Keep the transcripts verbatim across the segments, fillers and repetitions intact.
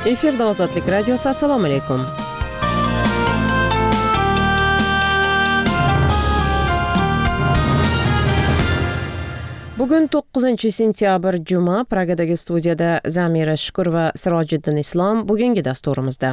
Efirda Ozodlik radiosi. Assalomu alaykum. Bugun to'qqizinchi sentyabr juma. Pragadagi studiyada Zamira Shukur va Sirojiddin Islom bugungi dasturimizda.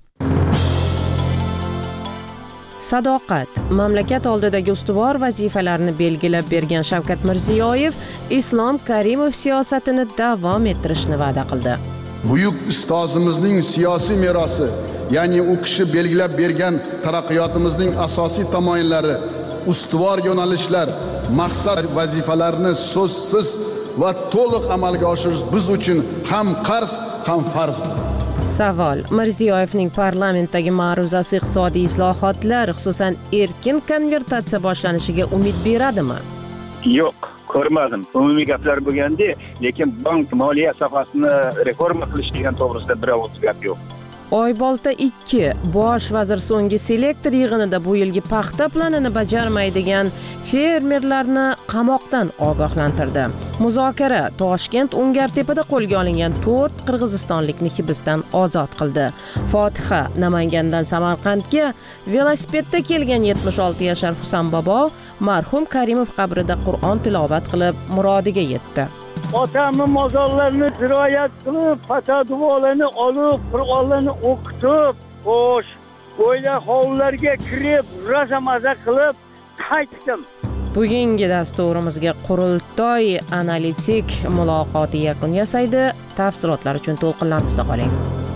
Sadoqat. Mamlakat oldidagi ustuvor vazifalarni belgilab bergan Shavkat Mirziyoyev Islom Karimov siyosatini davom ettirishni va'da qildi. Buyuk ustozimizning siyosiy merosi, ya'ni u kishi belgilab bergan taraqqiyotimizning asosiy tamoyillari, ustuvor yo'nalishlar, maqsad vazifalarni so'zsiz va to'liq amalga oshirish biz uchun ham qarz, ham farzdir. Savol: Mirziyoyevning parlamentdagi ma'ruzasi iqtisodiy islohotlar, xususan erkin konvertatsiya boshlanishiga umid beradimi? Yo'q, ko'rmadim. Umumiy gaplar bo'lganda, lekin bank moliya sohasini reforma qilish degan to'g'risida bir ovoz gap yo'q. Oybolta ikki bosh vazir so'nggi selektor yig'inida bu yilgi paxta planini bajarmaydigan fermerlarni qamoqdan ogohlantirdi. Muzokara Toshkent Ungartepada qo'lga olingan to'rt qirg'izistonlikni hibsdan ozod qildi. Fotiha Namangandan Samarqandga velosipedda kelgan yetmish olti yashar Husan bobo marhum Karimov qabrida Qur'on tilovat qilib murodiga yetdi. Otamni mozorlarini ziroat qilib, fatvolarni olib, Qur'onlarni o'qitib, xo'sh, bo'yla hovlilarga kirib, rosa-maza qilib qaytdim. Bugungi dasturimizga qurultoy analitik muloqoti yakun yasaydi. Tafsilotlar uchun to'lqinlarimizda qoling.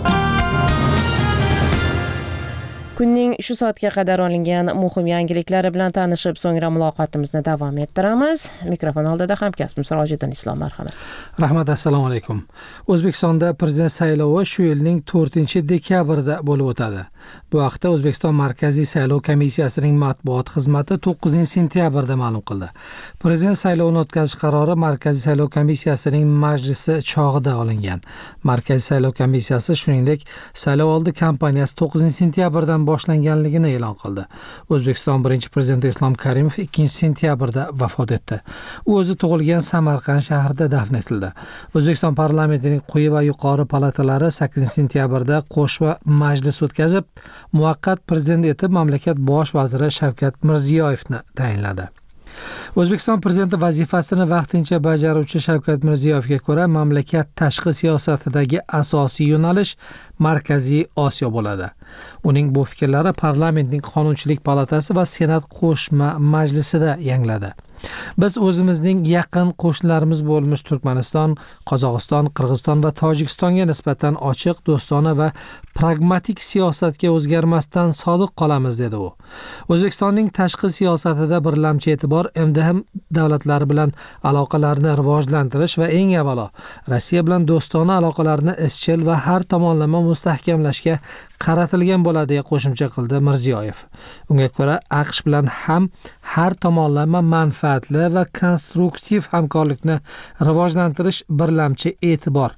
Kunning shu soatga qadar olingan muhim yangiliklari bilan tanishib, so'ngra muloqotimizni davom ettiramiz. Mikrofon oldida hamkasbim Sirojiddin Islom, marhamat. Rahmat, assalomu alaykum. O'zbekistonda prezident saylovi shu yilning to'rtinchi dekabrda bo'lib o'tadi. Bu haqda O'zbekiston Markaziy saylov komissiyasining matbuot xizmati to'qqizinchi sentyabrda ma'lum qildi. Prezident saylovini o'tkazish qarori Markaziy saylov komissiyasining majlisi chog'ida olingan. Markaziy saylov komissiyasi shuningdek saylovoldi kampaniyasi to'qqizinchi sentyabrdan boshlanganligini e'lon qildi. O'zbekiston birinchi prezidenti Islom Karimov ikkinchi sentyabrda vafot etdi. U o'zi tug'ilgan Samarqand shahrida dafn etildi. O'zbekiston parlamentining quyi va yuqori palatalari sakkizinchi sentyabrda qo'shma majlis o'tkazib, muvaqqat prezident etib mamlakat bosh vaziri Shavkat Mirziyoyevni tayinladi. O'zbekiston prezidenti vazifasini vaqtincha bajaruvchi Shavkat Mirziyoyevga ko'ra, mamlakat tashqi siyosatidagi asosiy yo'nalish Markaziy Osiyo bo'ladi. Uning bu fikrlari parlamentning Qonunchilik palatasi va Senat qo'shma majlisida yangradi. Biz o'zimizning yaqin qo'shnilarimiz bo'lmish Turkmaniston, Qozog'iston, Qirg'iziston va Tojikistonga nisbatan ochiq, do'stona va pragmatik siyosatga o'zgarmasdan sodiq qolamiz, dedi u. O'zbekistonning tashqi siyosatida birlamchi e'tibor M D M davlatlari bilan aloqalarni rivojlantirish va eng avvalo Rossiya bilan do'stona aloqalarni izchil va har tomonlama mustahkamlashga qaratilgan bo'ladi, deya qo'shimcha qildi Mirziyoyev. Unga ko'ra, AQSh bilan ham har tomonlama manfaatli va konstruktiv hamkorlikni rivojlantirish birlamchi e'tibor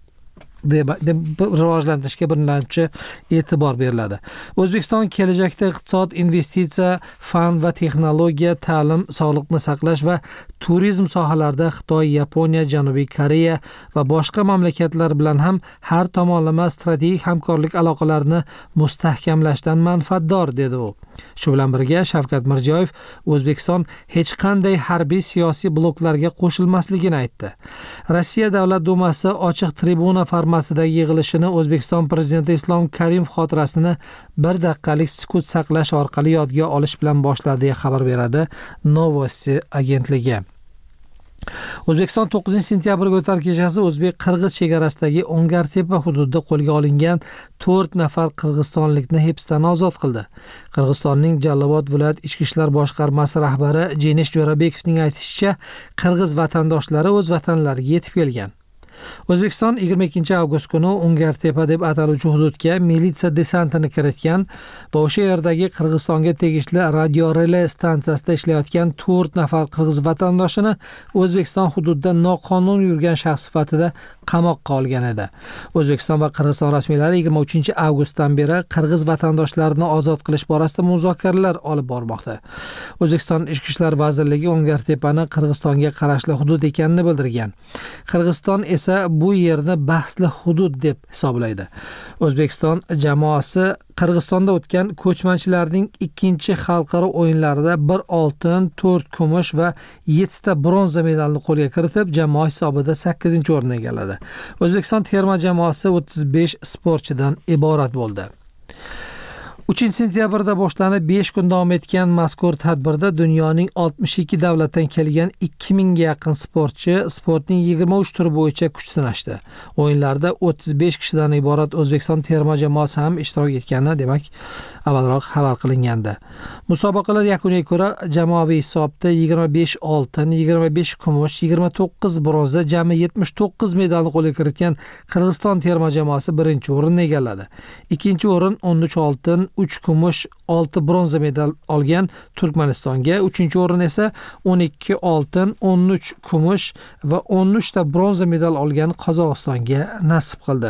deb rivojlantirishga birlamchi e'tibor beriladi. O'zbekiston kelajakda iqtisod, investitsiya, fan va texnologiya, ta'lim, sog'liqni saqlash va turizm sohalarida Xitoy, Yaponiya, Janubiy Koreya va boshqa mamlakatlar bilan ham har tomonlama strategik hamkorlik aloqalarini mustahkamlashdan manfaatdor, dedi u. Shu bilan birga Shavkat Mirziyoyev O'zbekiston hech qanday harbiy siyosiy bloklarga qo'shilmasligini aytdi. Rossiya Davlat dumasi ochiq tribuna formatidagi yig'ilishini O'zbekiston prezidenti Islom Karimov xotirasini bir daqiqalik sukut saqlash orqali yodga olish bilan boshladi, deya xabar beradi Novosti agentligi. O'zbekiston to'qqizinchi sentyabrga o'tar kechasi o'zbek-qirg'iz chegarasidagi Ungartepa hududida qo'lga olingan to'rt nafar qirg'izistonlikni hibsdan ozod qildi. Qirg'izistonning Jalolobod viloyat ichki ishlar boshqarmasi rahbari Jenish Jo'rabekovning aytishicha, qirg'iz vatandoshlari o'z vatanlariga yetib kelgan. O'zbekiston yigirma ikkinchi avgust kuni Ungartepa deb ataluvchi hududga militsiya desantini kiritgan va o'sha yerdagi Qirg'izistonga tegishli radio relay stansiyasida ishlayotgan to'rt nafar qirg'iz vatandoshini O'zbekiston hududida noqonuniy yurgan shaxs sifatida qamoqqa olgan edi. O'zbekiston va Qirg'iziston rasmiylari yigirma uchinchi avgustdan beri qirg'iz vatandoshlarini ozod qilish borasida muzokaralar olib bormoqda. O'zbekiston Ichki ishlar vazirligi Ungartepani Qirg'izistonga qarashli hudud ekanini bildirgan. Qirg'iziston esa esa bu yerni bahsli hudud deb hisoblaydi. O'zbekiston jamoasi Qirg'izistonda o'tgan ko'chmanchilarning ikkinchi xalqaro o'yinlarida bir oltin, to'rt kumush va yettita bronza medalni qo'lga kiritib, jamoa hisobida sakkizinchi o'rinni egalladi. O'zbekiston terma jamoasi o'ttiz besh sportchidan iborat bo'ldi. uchinchi sentyabrda boshlanib besh kun davom etgan mazkur tadbirda dunyoning oltmish ikki davlatdan kelgan ikki mingga yaqin sportchi sportning yigirma uch turi bo'yicha kuch sinashdi. O'yinlarda o'ttiz besh kishidan iborat O'zbekiston terma jamoasi ham ishtirok etgani, demak, avvalroq xabar qilingandi. Musobaqalar yakuniga ko'ra jamoaviy hisobda yigirma besh oltin, yigirma besh kumush, yigirma to'qqiz bronza, jami yetmish to'qqiz medalni qo'lga kiritgan Qirg'iziston terma jamoasi birinchi o'rinni egalladi. Ikkinchi o'rin o'n uch oltin, uch kumush, olti bronza medal olgan Turkmanistonga, uchinchi o'rin esa o'n ikki oltin, o'n uch kumush va o'n uch ta bronza medal olgan Qozog'istonga nasib qildi.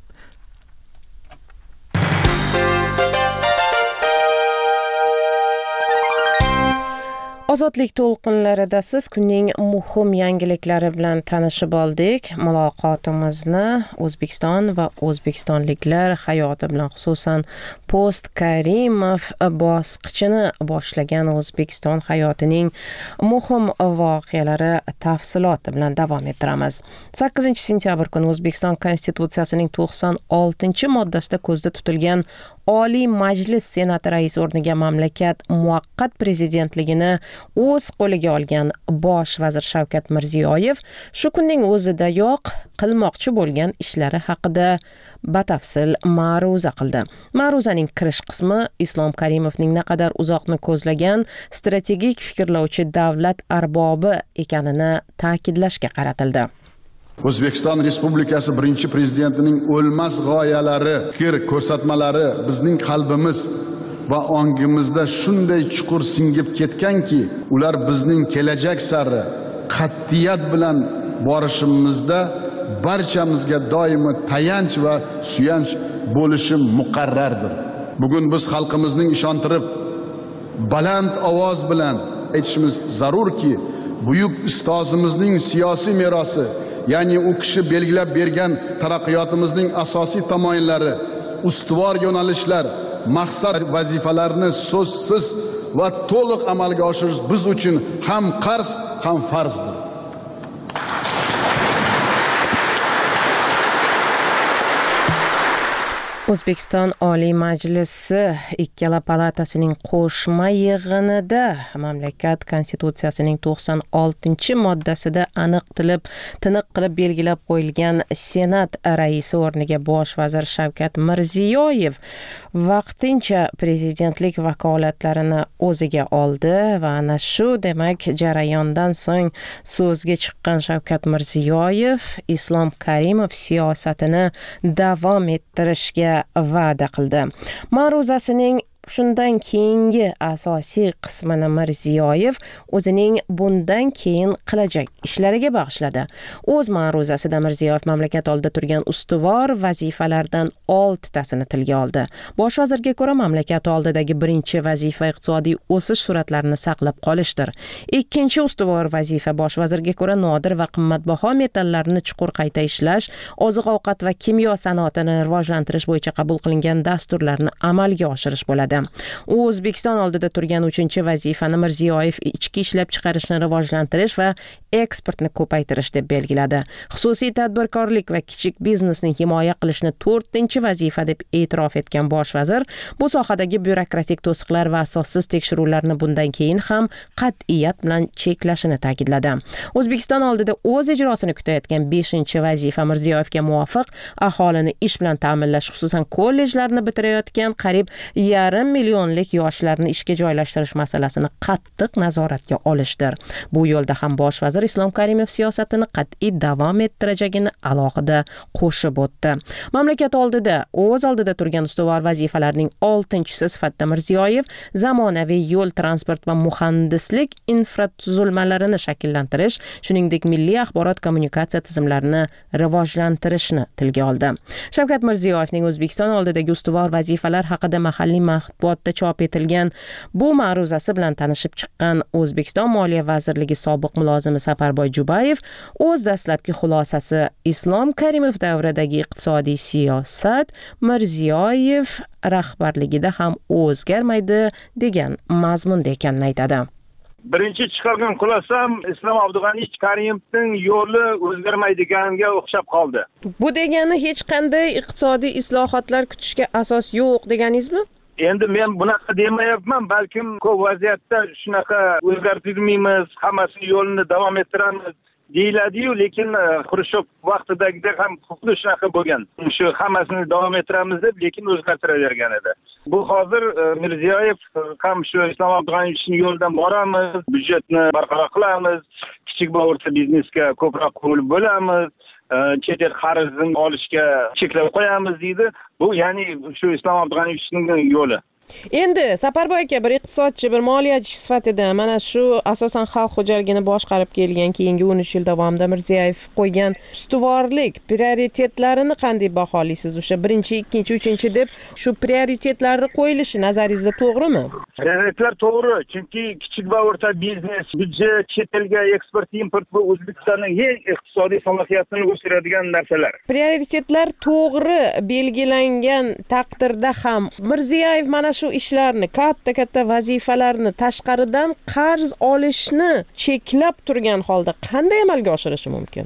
Ozodlik to'lqinlarida siz kunning muhim yangiliklari bilan tanishib oldik. Muloqotimizni O'zbekiston va o'zbekistonliklar hayoti bilan, xususan post Karimov bosqichini boshlagan O'zbekiston hayotining muhim voqealari tafsiloti bilan davom ettiramiz. sakkizinchi sentyabr kuni O'zbekiston Konstitutsiyasining to'qson oltinchi moddasida ko'zda tutilgan Oliy Majlis Senati raisi o'rniga mamlakat muvaqqat prezidentligini o'z qo'liga olgan bosh vazir Shavkat Mirziyoyev shu kunning o'zidayoq qilmoqchi bo'lgan ishlari haqida batafsil ma'ruza qildi. Ma'ruzaning kirish qismi Islom Karimovning naqadar uzoqni ko'zlagan strategik fikrlovchi davlat arbobi ekanini ta'kidlashga qaratildi. O'zbekiston Respublikasi birinchi prezidentining o'lmas g'oyalari, fikr ko'rsatmalari bizning qalbimiz va ongimizda shunday chuqur singib ketganki, ular bizning kelajak sari qat'iyat bilan borishimizda barchamizga doimo tayanch va suyanch bo'lishi muqarrardir. Bugun biz xalqimizning ishontirib, baland ovoz bilan aytishimiz zarurki, buyuk ustozimizning siyosiy merosi, ya'ni u kishi belgilab bergan taraqqiyotimizning asosiy tamoyillari, ustuvor yo'nalishlar, maqsad vazifalarini so'zsiz va to'liq amalga oshirish biz uchun ham qarz, ham farzdir. O'zbekiston Oliy Majlisi ikkala palatasining qo'shma yig'inida mamlakat Konstitutsiyasining to'qson oltinchi moddasida aniq tilib, tiniq qilib belgilab qo'yilgan Senat raisi o'rniga bosh vazir Shavkat Mirziyoyev vaqtincha prezidentlik vakolatlarini o'ziga oldi va ana shu demak jarayondan so'ng so'zga chiqqan Shavkat Mirziyoyev Islom Karimov siyosatini davom ettirishga va'da qildi. Ma'ruzasining shundan keyingi asosiy qismini Mirziyoyev o'zining bundan keyin qilajak ishlariga bag'ishladi. O'z ma'ruzasida Mirziyoyev mamlakat oldida turgan ustuvor vazifalardan oltitasini tilga oldi. Bosh vazirga ko'ra, mamlakat oldidagi birinchi vazifa iqtisodiy o'sish sur'atlarini saqlab qolishdir. Ikkinchi ustuvor vazifa bosh vazirga ko'ra nodir va qimmatbaho metallarni chuqur qayta ishlash, oziq-ovqat va kimyo sanoatini rivojlantirish bo'yicha qabul qilingan dasturlarni amalga oshirish bo'ladi. U O'zbekiston oldida turgan uchinchi vazifani Mirziyoyev ichki ishlab chiqarishni rivojlantirish va eksportni ko'paytirish deb belgiladi. Xususiy tadbirkorlik va kichik biznesni himoya qilishni to'rtinchi vazifa deb e'tirof etgan bosh vazir bu sohadagi byurokratik to'siqlar va asossiz tekshiruvlarni bundan keyin ham qat'iyat bilan cheklashini ta'kidladi. O'zbekiston oldida o'z ijrosini kutayotgan beshinchi vazifa Mirziyoyevga muvofiq aholini ish bilan ta'minlash, xususan kollejlarni bitirayotgan qariyb yarim millionlik yoshlarni ishga joylashtirish masalasini qattiq nazoratga olishdir. Bu yo'lda ham bosh vazir Islom Karimov siyosatini qat'iy davom ettirajagini alohida qo'shib o'tdi. Mamlakat oldida o'z oldida turgan ustuvor vazifalarning oltinchisi sifatida Mirziyoyev zamonaviy yo'l transport va muhandislik infratuzilmalarini shakllantirish, shuningdek milliy axborot kommunikatsiya tizimlarini rivojlantirishni tilga oldi. Shavkat Mirziyoyevning O'zbekiston oldidagi ustuvor vazifalar haqida mahalliy matbuotda chop etilgan bu ma'ruzasi bilan tanishib chiqqan O'zbekiston Moliya vazirligi sobiq mulozimi Saparboy Jubayev o'z dastlabki xulosasi Islom Karimov davridagi iqtisodiy siyosat Mirziyoyev rahbarligida ham o'zgarmaydi degan mazmunda ekanini aytadi. Birinchi chiqargan xulosam Islom Abdug'aniy Karimovning yo'li o'zgarmaydiganiga o'xshab qoldi. Bu degani hech qanday iqtisodiy islohotlar kutishga asos yo'q deganingizmi? Endi men bunaqa demayapman, balkim ko'p vaziyatda shunaqa o'zgartirmaymiz, hammasini yo'lini davom ettiramiz deyiladi-yu, lekin Xrushchev vaqtidagidek ham xuddi shunaqa bo'lgan. Shu hammasini davom ettiramiz deb, lekin o'zgartiravergan edi. Bu hozir Mirziyoyev ham shu Islom Abdug'aniyevning yo'lidan boramiz, byudjetni barqaror qilamiz, kichik va o'rta biznesga ko'proq qo'yib bo'lamiz, chet el qarzini olishga cheklab qo'yamiz deydi. Bu ya'ni shu Islom Abdug'aniyevning yo'li. Endi Saparboy aka bir iqtisodchi, bir moliyachi sifatida mana shu asosan xalq xo'jaligini boshqarib kelgan keyingi o'n uch yil davomida Mirziyoyev qo'ygan ustuvorlik prioritetlarini qanday baholaysiz? O'sha birinchi, ikkinchi, uchinchi deb shu prioritetlarni qo'yilishi nazaringizda to'g'rimi? Prioritetlar to'g'ri, chunki kichik va o'rta biznes, byudjet, chet elga eksport, import bu O'zbekistonning eng iqtisodiy salohiyatini o'stiradigan narsalar. Prioritetlar to'g'ri belgilangan taqdirda ham Mirziyoyev mana shu ishlarni, katta-katta vazifalarni tashqaridan qarz olishni cheklab turgan holda qanday amalga oshirishi mumkin?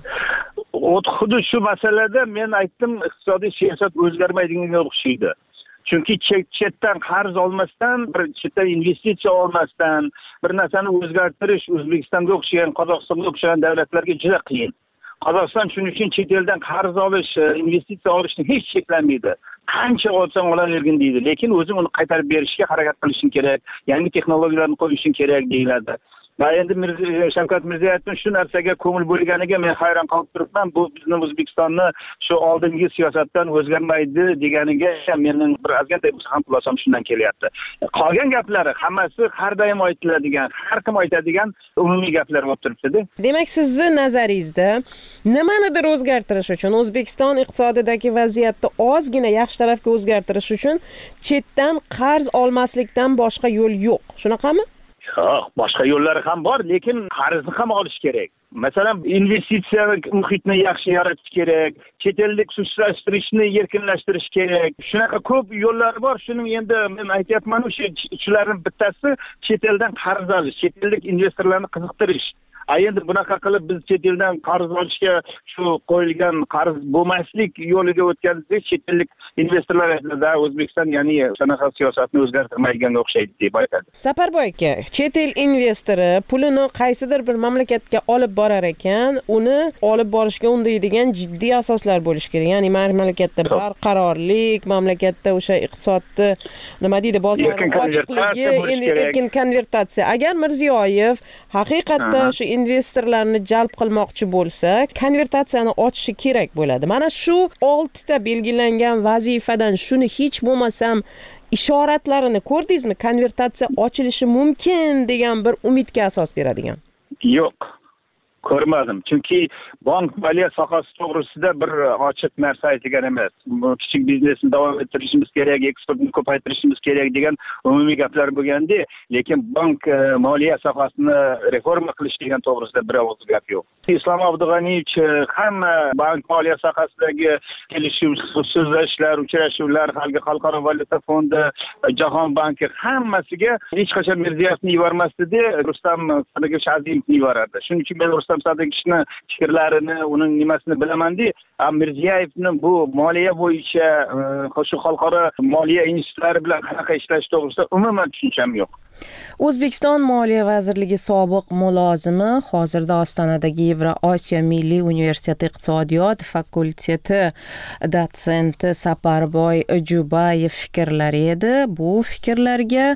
Xuddi shu masalada men aytdim, iqtisodiy siyosat o'zgarmaydiganga o'xshaydi. Chunki chetdan qarz olmasdan, bir chetdan investitsiya olmasdan, bir narsani o'zgartirish O'zbekistonga o'xshagan, Qozog'istonga o'xshagan davlatlarga juda qiyin. Qozog'iston shuning uchun chet eldan qarz olish, investitsiya olishni hech cheklanmaydi. Qancha olsang olavergin deydi, lekin o'zing uni qaytarib berishga harakat qilishing kerak, yangi texnologiyalarni qo'yishing kerak deyiladi. Va endi Shavkat Mirziyoyevning shu narsaga ko'ngil bo'lganiga men hayron qolib turibman. Bu bizni O'zbekistonni shu oldingi siyosatdan o'zgarmaydi deganiga mening bir ozgina ham xulosam shundan kelyapti. Qolgan gaplari hammasi har doim aytiladigan, har kim aytadigan umumiy gaplar bo'lib turibdi. Demak, sizning nazaringizda nimanidir o'zgartirish uchun, O'zbekiston iqtisodidagi vaziyatni ozgina yaxshi tarafga o'zgartirish uchun chetdan qarz olmaslikdan boshqa yo'l yo'q. Shunaqami? Yo'q, boshqa yo'llari ham bor, lekin qarzni ham olish kerak. Masalan, investitsiya muhitini yaxshi yaratish kerak, chet ellik xususiylashtirishni erkinlashtirish kerak. Shunaqa ko'p yo'llar bor. Shuning endi men aytayapman, o'sha shularning bittasi chet eldan qarz olish, chet ellik investorlarni qiziqtirish. A endi bunaqa qilib biz chet eldan qarz olishga shu qo'yilgan qarz bo'lmaslik yo'liga o'tganimizda chet ellik investorlar aytadi, O'zbekiston ya'ni shunaqa siyosatni o'zgartirmaydiganga o'xshaydi deb aytadi. Saparboy aka, chet el investori pulini qaysidir bir mamlakatga olib borar ekan, uni olib borishga undaydigan jiddiy asoslar bo'lishi kerak. Ya'ni mamlakatda barqarorlik, mamlakatda o'sha iqtisodni nima deydi, bozorning ochiqligi, endi erkin konvertatsiya. Agar Mirziyoyev haqiqatda shu investorlarni jalb qilmoqchi bo'lsa, konvertatsiyani ochishi kerak bo'ladi. Mana shu oltita belgilangan vazifadan shuni hech bo'lmasam ishoratlarini ko'rdingizmi? Konvertatsiya ochilishi mumkin degan bir umidga asos beradigan. Yo'q. Ko'rmadim. Chunki bank moliya sohasi to'g'risida bir ochiq narsa aytilgan emas. Kichik biznesni davom ettirishimiz kerak, eksportni ko'paytirishimiz kerak degan umumiy gaplar bo'lganda, lekin bank moliya sohasini reforma qilish degan to'g'risida bir ovoz gap yo'q. Islom Abdug'aniyevich hamma bank moliya sohasidagi kelishuv, so'zlashishlar, uchrashuvlar, Xalqaro valyuta fondi, Jahon banki hammasiga hech qachon Mirziyoyevni yubormasdi, Rustam Sa'diyevni yuborardi. Shuning uchun men Rustam Sa'diyevichni fikrlarini, uning nimasini bilaman-da, Mirziyoyevning bu moliya bo'yicha shu xalqaro moliya institutlari bilan qanaqa ishlash to'g'risida umuman tushuncham yo'q. O'zbekiston Moliya vazirligi sobiq mulozimi, hozirda Ostonadagi Yevrosiyo Milliy universiteti iqtisodiyot fakulteti dotsenti Saparboy Jubayev fikrlari edi. Bu fikrlarga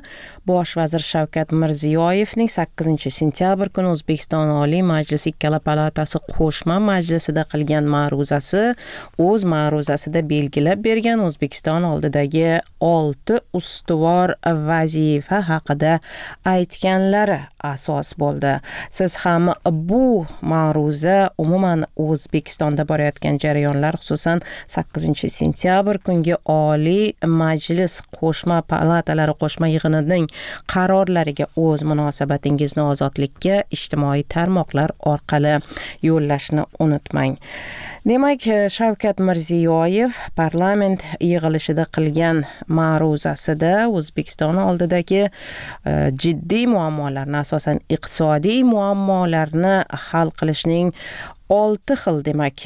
Bosh vazir Shavkat Mirziyoyevning sakkizinchi sentyabr kuni O'zbekiston Oliy Majlisi ikkala palatasi qo'shma majlisida qilgan ma'ruzasi o'z ma'ruzasida belgilab bergan O'zbekiston oldidagi olti ustuvor vazifa haqida aytganlari asos bo'ldi. Siz ham bu ma'ruza umuman O'zbekistonda borayotgan jarayonlar, xususan sakkizinchi sentyabr kungi Oliy Majlis qo'shma palatalari qo'shma yig'inining qarorlariga o'z munosabatingizni Ozodlikka ijtimoiy tarmoqlar orqali yo'llashni unutmang. Demak, Shavkat Mirziyoyev parlament yig'ilishida qilgan ma'ruzasida O'zbekiston oldidagi jiddiy muammolarni, asosan iqtisodiy muammolarni hal qilishning olti xil demak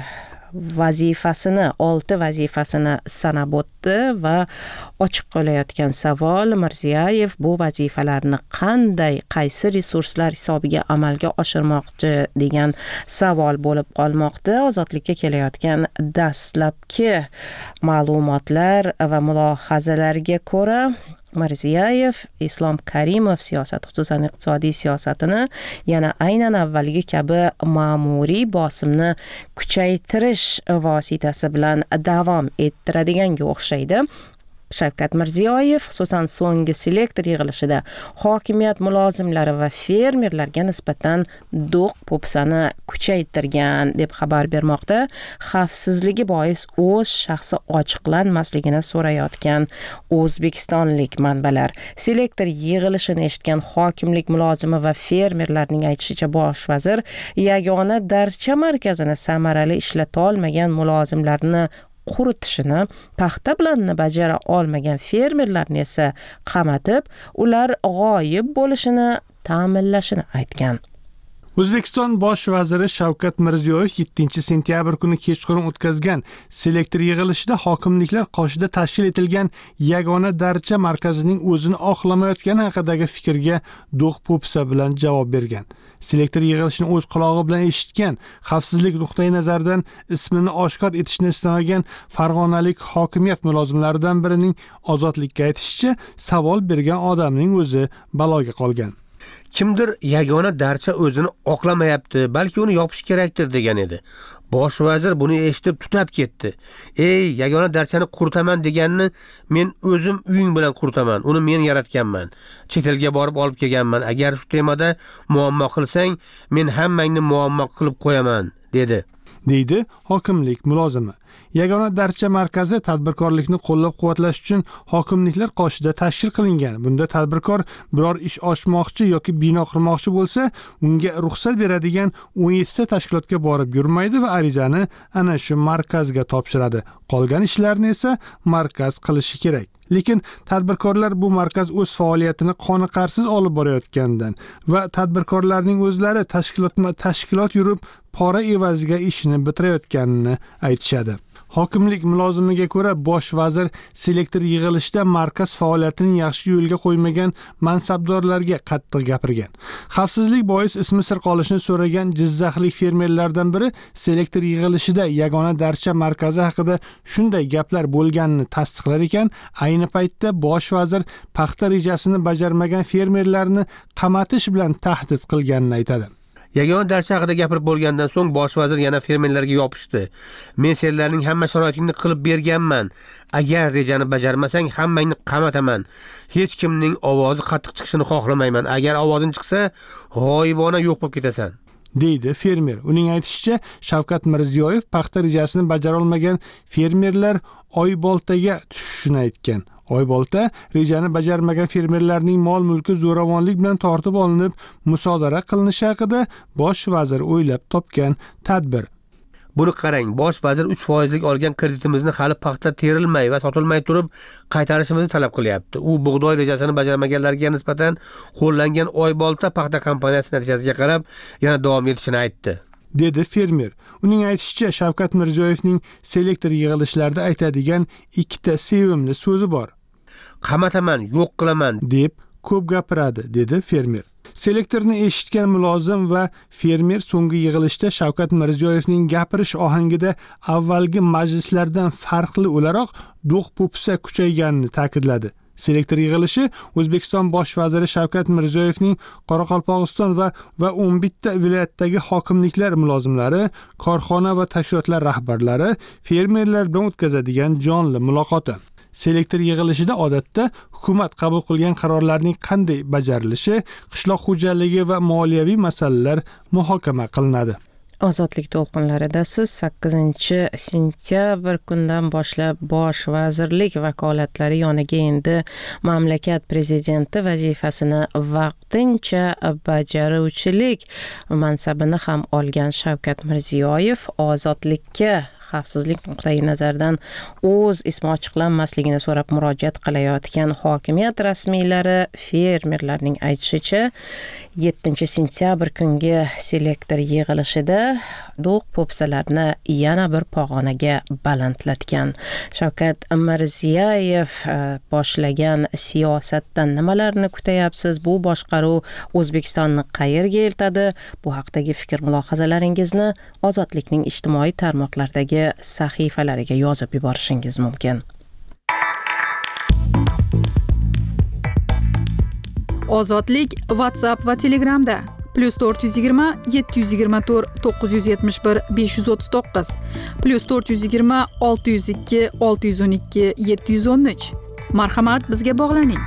vazifasini, olti vazifasini sanab o'tdi va ochiq qolayotgan savol, Mirziyoyev bu vazifalarni qanday, qaysi resurslar hisobiga amalga oshirmoqchi degan savol bo'lib qolmoqda. Ozodlikka kelayotgan dastlabki ma'lumotlar va mulohazalarga ko'ra, Mirziyoyev Islom Karimov siyosat, xususan iqtisodiy siyosatini yana aynan avvalgi kabi ma'muriy bosimni kuchaytirish vositasi bilan davom ettiradiganga o'xshaydi. Shavkat Mirziyoyev xususan so'nggi selektor yig'ilishida hokimiyat mulozimlari va fermerlarga nisbatan do'q po'pisani kuchaytirgan deb xabar bermoqda. Xavfsizligi bois o'z shaxsi ochiqlanmasligini so'rayotgan o'zbekistonlik manbalar. Selektor yig'ilishini eshitgan hokimlik mulozimi va fermerlarning aytishicha, bosh vazir yagona darcha markazini samarali ishlata olmagan mulozimlarni quritishini, paxta planini bajara olmagan fermerlarni esa qamatib, ular g'oyib bo'lishini ta'minlashini aytgan. O'zbekiston bosh vaziri Shavkat Mirziyoyev yettinchi sentyabr kuni kechqurun o'tkazgan selektor yig'ilishida hokimliklar qoshida tashkil etilgan yagona darcha markazining o'zini oqlamayotgani haqidagi fikrga do'q po'pisa bilan javob bergan. Selektor yig'ilishini o'z qulog'i bilan eshitgan, xavfsizlik nuqtai nazaridan ismini oshkor etishni istamagan farg'onalik hokimiyat mulozimlaridan birining Ozodlikka aytishicha, savol bergan odamning o'zi baloga qolgan. Kimdir yagona darcha o'zini oqlamayapti, balki uni yopish kerakdir degan edi. Bosh vazir buni eshitib tutab ketdi. Ey, yagona darchani quritaman deganni men o'zim uying bilan quritaman. Uni men yaratganman. Chet elga borib olib kelganman. Agar shu temada muammo qilsang, men hammangni muammo qilib qo'yaman, dedi. deydi hokimlik mulozimi. Yagona darcha markazi tadbirkorlikni qo'llab-quvvatlash uchun hokimliklar qoshida tashkil qilingan. Bunda tadbirkor biror ish ochmoqchi yoki bino qurmoqchi bo'lsa, unga ruxsat beradigan o'n yetti ta tashkilotga borib yurmaydi va arizani ana shu markazga topshiradi. Qolgan ishlarni esa markaz qilishi kerak. Lekin tadbirkorlar bu markaz o'z faoliyatini qoniqarsiz olib borayotgandan va tadbirkorlarning o'zlari tashkilotma tashkilot yurib pora evaziga ishini bitirayotganini aytishadi. Hokimlik mulozimiga ko'ra, bosh vazir selektor yig'ilishida markaz faoliyatini yaxshi yo'lga qo'ymagan mansabdorlarga qattiq gapirgan. Xavfsizlik bois ismi sir qolishini so'ragan jizzaxlik fermerlardan biri selektor yig'ilishida yagona darcha markazi haqida shunday gaplar bo'lganini tasdiqlar ekan, ayni paytda bosh vazir paxta rejasini bajarmagan fermerlarni qamatish bilan tahdid qilganini aytadi. Yagona darcha haqida gapirib bo'lgandan so'ng bosh vazir yana fermerlarga yopishdi. Men senlarning hamma sharoitingni qilib berganman. Agar rejani bajarmasang, hammangni qamataman. Hech kimning ovozi qattiq chiqishini xohlamayman. Agar ovozing chiqsa, g'oyibona yo'q bo'lib ketasan, deydi fermer. Uning aytishicha, Shavkat Mirziyoyev paxta rejasini bajara olmagan fermerlar Oyboltaga tushishini aytgan. Oybolta rejani bajarmagan fermerlarning mol-mulki zo'ravonlik bilan tortib olinib, musodara qilinishi haqida bosh vazir o'ylab topgan tadbir. Buni qarang, bosh vazir uch foizlik olgan kreditimizni hali paxta terilmay va sotilmay turib qaytarishimizni talab qilyapti. U bug'doy rejasini bajarmaganlarga nisbatan qo'llangan Oybolta paxta kompaniyasi natijasiga qarab yana davom etishini aytdi, dedi fermer. Uning aytishicha, Shavkat Mirziyoyevning selektor yig'ilishlarida aytadigan ikkita sevimli so'zi bor. Qamataman, yo'q qilaman deb ko'p gapiradi, dedi fermer. Selektorni eshitgan mulozim va fermer so'nggi yig'ilishda Shavkat Mirziyoyevning gapirish ohangida avvalgi majlislardan farqli o'laroq do'q po'pisa kuchayganini ta'kidladi. Selektor yig'ilishi O'zbekiston bosh vaziri Shavkat Mirziyoyevning Qoraqalpog'iston va va o'n bitta viloyatdagi hokimliklar mulozimlari, korxona va tashkilotlar rahbarlari, fermerlar bilan o'tkazadigan jonli muloqoti. Selektor yig'ilishida odatda hukumat qabul qilgan qarorlarning qanday bajarilishi, qishloq xo'jaligi va moliyaviy masalalar muhokama qilinadi. Ozodlik to'lqinlarida siz sakkizinchi sentyabr kundan boshlab bosh vazirlik vakolatlari yoniga endi mamlakat prezidenti vazifasini vaqtincha bajaruvchilik mansabini ham olgan Shavkat Mirziyoyev ozodlikka xavfsizlik nuqtai nazaridan o'z ismi ochiqlanmasligini so'rab murojaat qilayotgan hokimiyat rasmiylari fermerlarning aytishicha yettinchi sentyabr kungi selektor yig'ilishida do'q po'pisalarni yana bir pog'onaga balandlatgan. Shavkat Mirziyoyev boshlagan siyosatdan nimalarni kutayapsiz? Bu boshqaruv O'zbekistonni qayerga eltadi? Bu haqdagi fikr mulohazalaringizni Ozodlikning ijtimoiy tarmoqlardagi sahifalariga yozib yuborishingiz mumkin. Ozodlik WhatsApp va Telegramda plus to'rt yuz yigirma yetti yuz yigirma to'rt to'qqiz yuz yetmish bir besh yuz o'ttiz to'qqiz plus to'rt yuz yigirma olti yuz ikki olti yuz o'n ikki yetti yuz o'n uch. Marhamat, bizga bog'laning.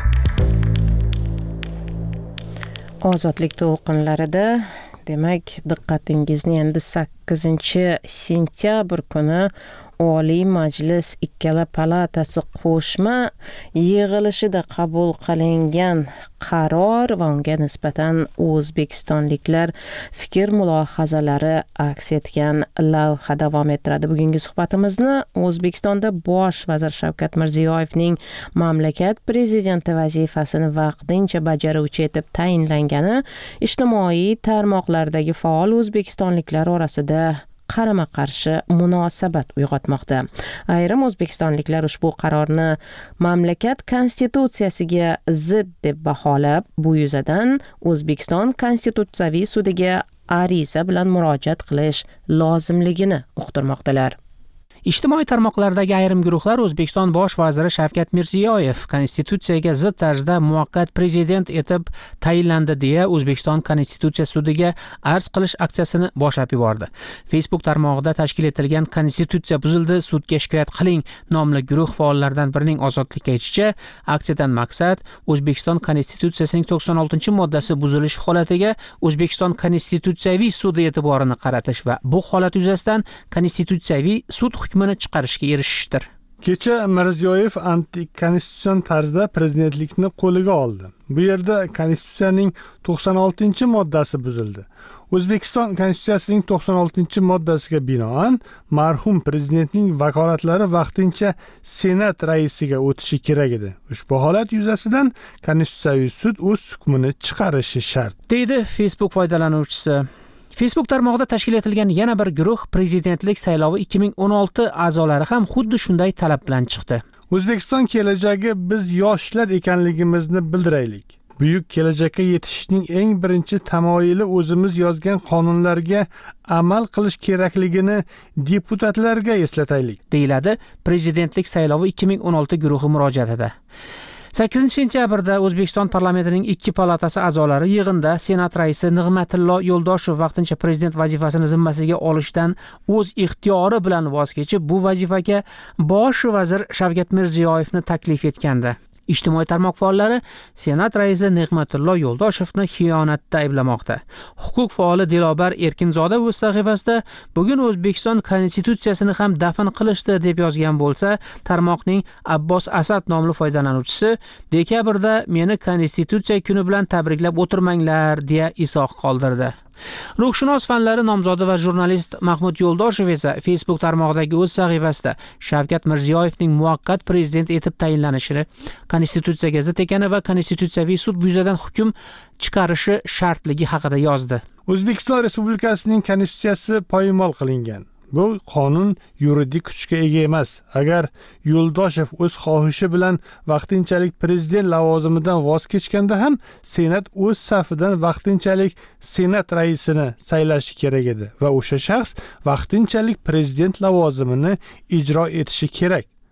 Ozodlik to'lqinlarida demak diqqatingizni endi sakkizinchi sentyabr kuni Oliy Majlis ikkala palatasi qo'shma yig'ilishida qabul qilingan qaror va unga nisbatan o'zbekistonliklar fikr mulohazalari aks etgan lavha davom ettiradi. Bugungi suhbatimizni O'zbekistonda bosh vazir Shavkat Mirziyoyevning mamlakat prezidenti vazifasini vaqtincha bajaruvchi etib tayinlangani ijtimoiy tarmoqlardagi faol o'zbekistonliklar orasida qarama-qarshi munosabat uyg'otmoqda. Ayrim o'zbekistonliklar ushbu qarorni mamlakat konstitutsiyasiga zid deb baholab, bu yuzadan O'zbekiston konstitutsiyaviy sudiga ariza bilan murojaat qilish lozimligini uqtirmoqdalar. Ijtimoiy tarmoqlardagi ayrim guruhlar O'zbekiston bosh vaziri Shavkat Mirziyoyev konstitutsiyaga zid tarzda muvaqqat prezident etib tayinlandi deya O'zbekiston Konstitutsiya sudiga arz qilish aksiyasini boshlab yubordi. Facebook tarmog'ida tashkil etilgan Konstitutsiya buzildi, sudga shikoyat qiling nomli guruh faollaridan birining Ozodlikka aytishicha, aksiyadan maqsad O'zbekiston Konstitutsiyasining to'qson oltinchi moddasi buzilishi holatiga O'zbekiston Konstitutsiyaviy sudi e'tiborini qaratish va bu holat yuzasidan Konstitutsiyaviy sud hukmini chiqarishga erishishdir. Kecha Mirziyoyev antikonstitutsion tarzda prezidentlikni qo'liga oldi. Bu yerda konstitutsiyaning to'qson oltinchi moddasi buzildi. O'zbekiston konstitutsiyasining to'qson oltinchi moddasiga binoan marhum prezidentning vakolatlari vaqtincha Senat raisiga o'tishi kerak edi. Ushbu holat yuzasidan Konstitutsiyaviy sud o'z hukmini chiqarishi shart, deydi Facebook foydalanuvchisi. Facebook tarmog'ida tashkil etilgan yana bir guruh prezidentlik saylovi ikki ming o'n olti a'zolari ham xuddi shunday talab bilan chiqdi. O'zbekiston kelajagi biz yoshlar ekanligimizni bildiraylik. Buyuk kelajakka yetishishning eng birinchi tamoyili o'zimiz yozgan qonunlarga amal qilish kerakligini deputatlarga eslataylik, deyiladi prezidentlik saylovi ikki ming o'n olti guruhi murojaatida. sakkizinchi sentyabrda O'zbekiston parlamentining ikki palatasi a'zolari yig'inda Senat raisi Nig'matillo Yo'ldoshev vaqtincha prezident vazifasini zimmasiga olishdan o'z ixtiyori bilan voz kechib, bu vazifaga bosh vazir Shavkat Mirziyoyevni taklif etgandi. Ijtimoiy tarmoq faollari Senat raisi Nig'matillo Yo'ldoshevni xiyonatda ayblamoqda. Huquq faoli Dilobar Erkinzoda o'z sahifasida bugun O'zbekiston konstitutsiyasini ham dafn qilishdi deb yozgan bo'lsa, tarmoqning Abbos Asad nomli foydalanuvchisi dekabrda meni konstitutsiya kuni bilan tabriklab o'tirmanglar deya izoh qoldirdi. Ruhshunos fanlari nomzodi va jurnalist Mahmud Yo'ldoshev esa Facebook tarmog'idagi o'z sahifasida Shavkat Mirziyoyevning muvaqqat prezident etib tayinlanishini, konstitutsiyaga zid ekani va konstitutsiyaviy sud bu yuzadan hukm chiqarishi shartligi haqida yozdi. O'zbekiston Respublikasining konstitutsiyasi poymol qilingan. Bu qonun yuridik kuchga ega emas. Agar Yo'ldoshev o'z xohishi bilan vaqtinchalik prezident lavozimidan voz kechganda ham Senat o'z safidan vaqtinchalik Senat raisini saylashi kerak edi va o'sha shaxs vaqtinchalik prezident lavozimini ijro etishi kerak.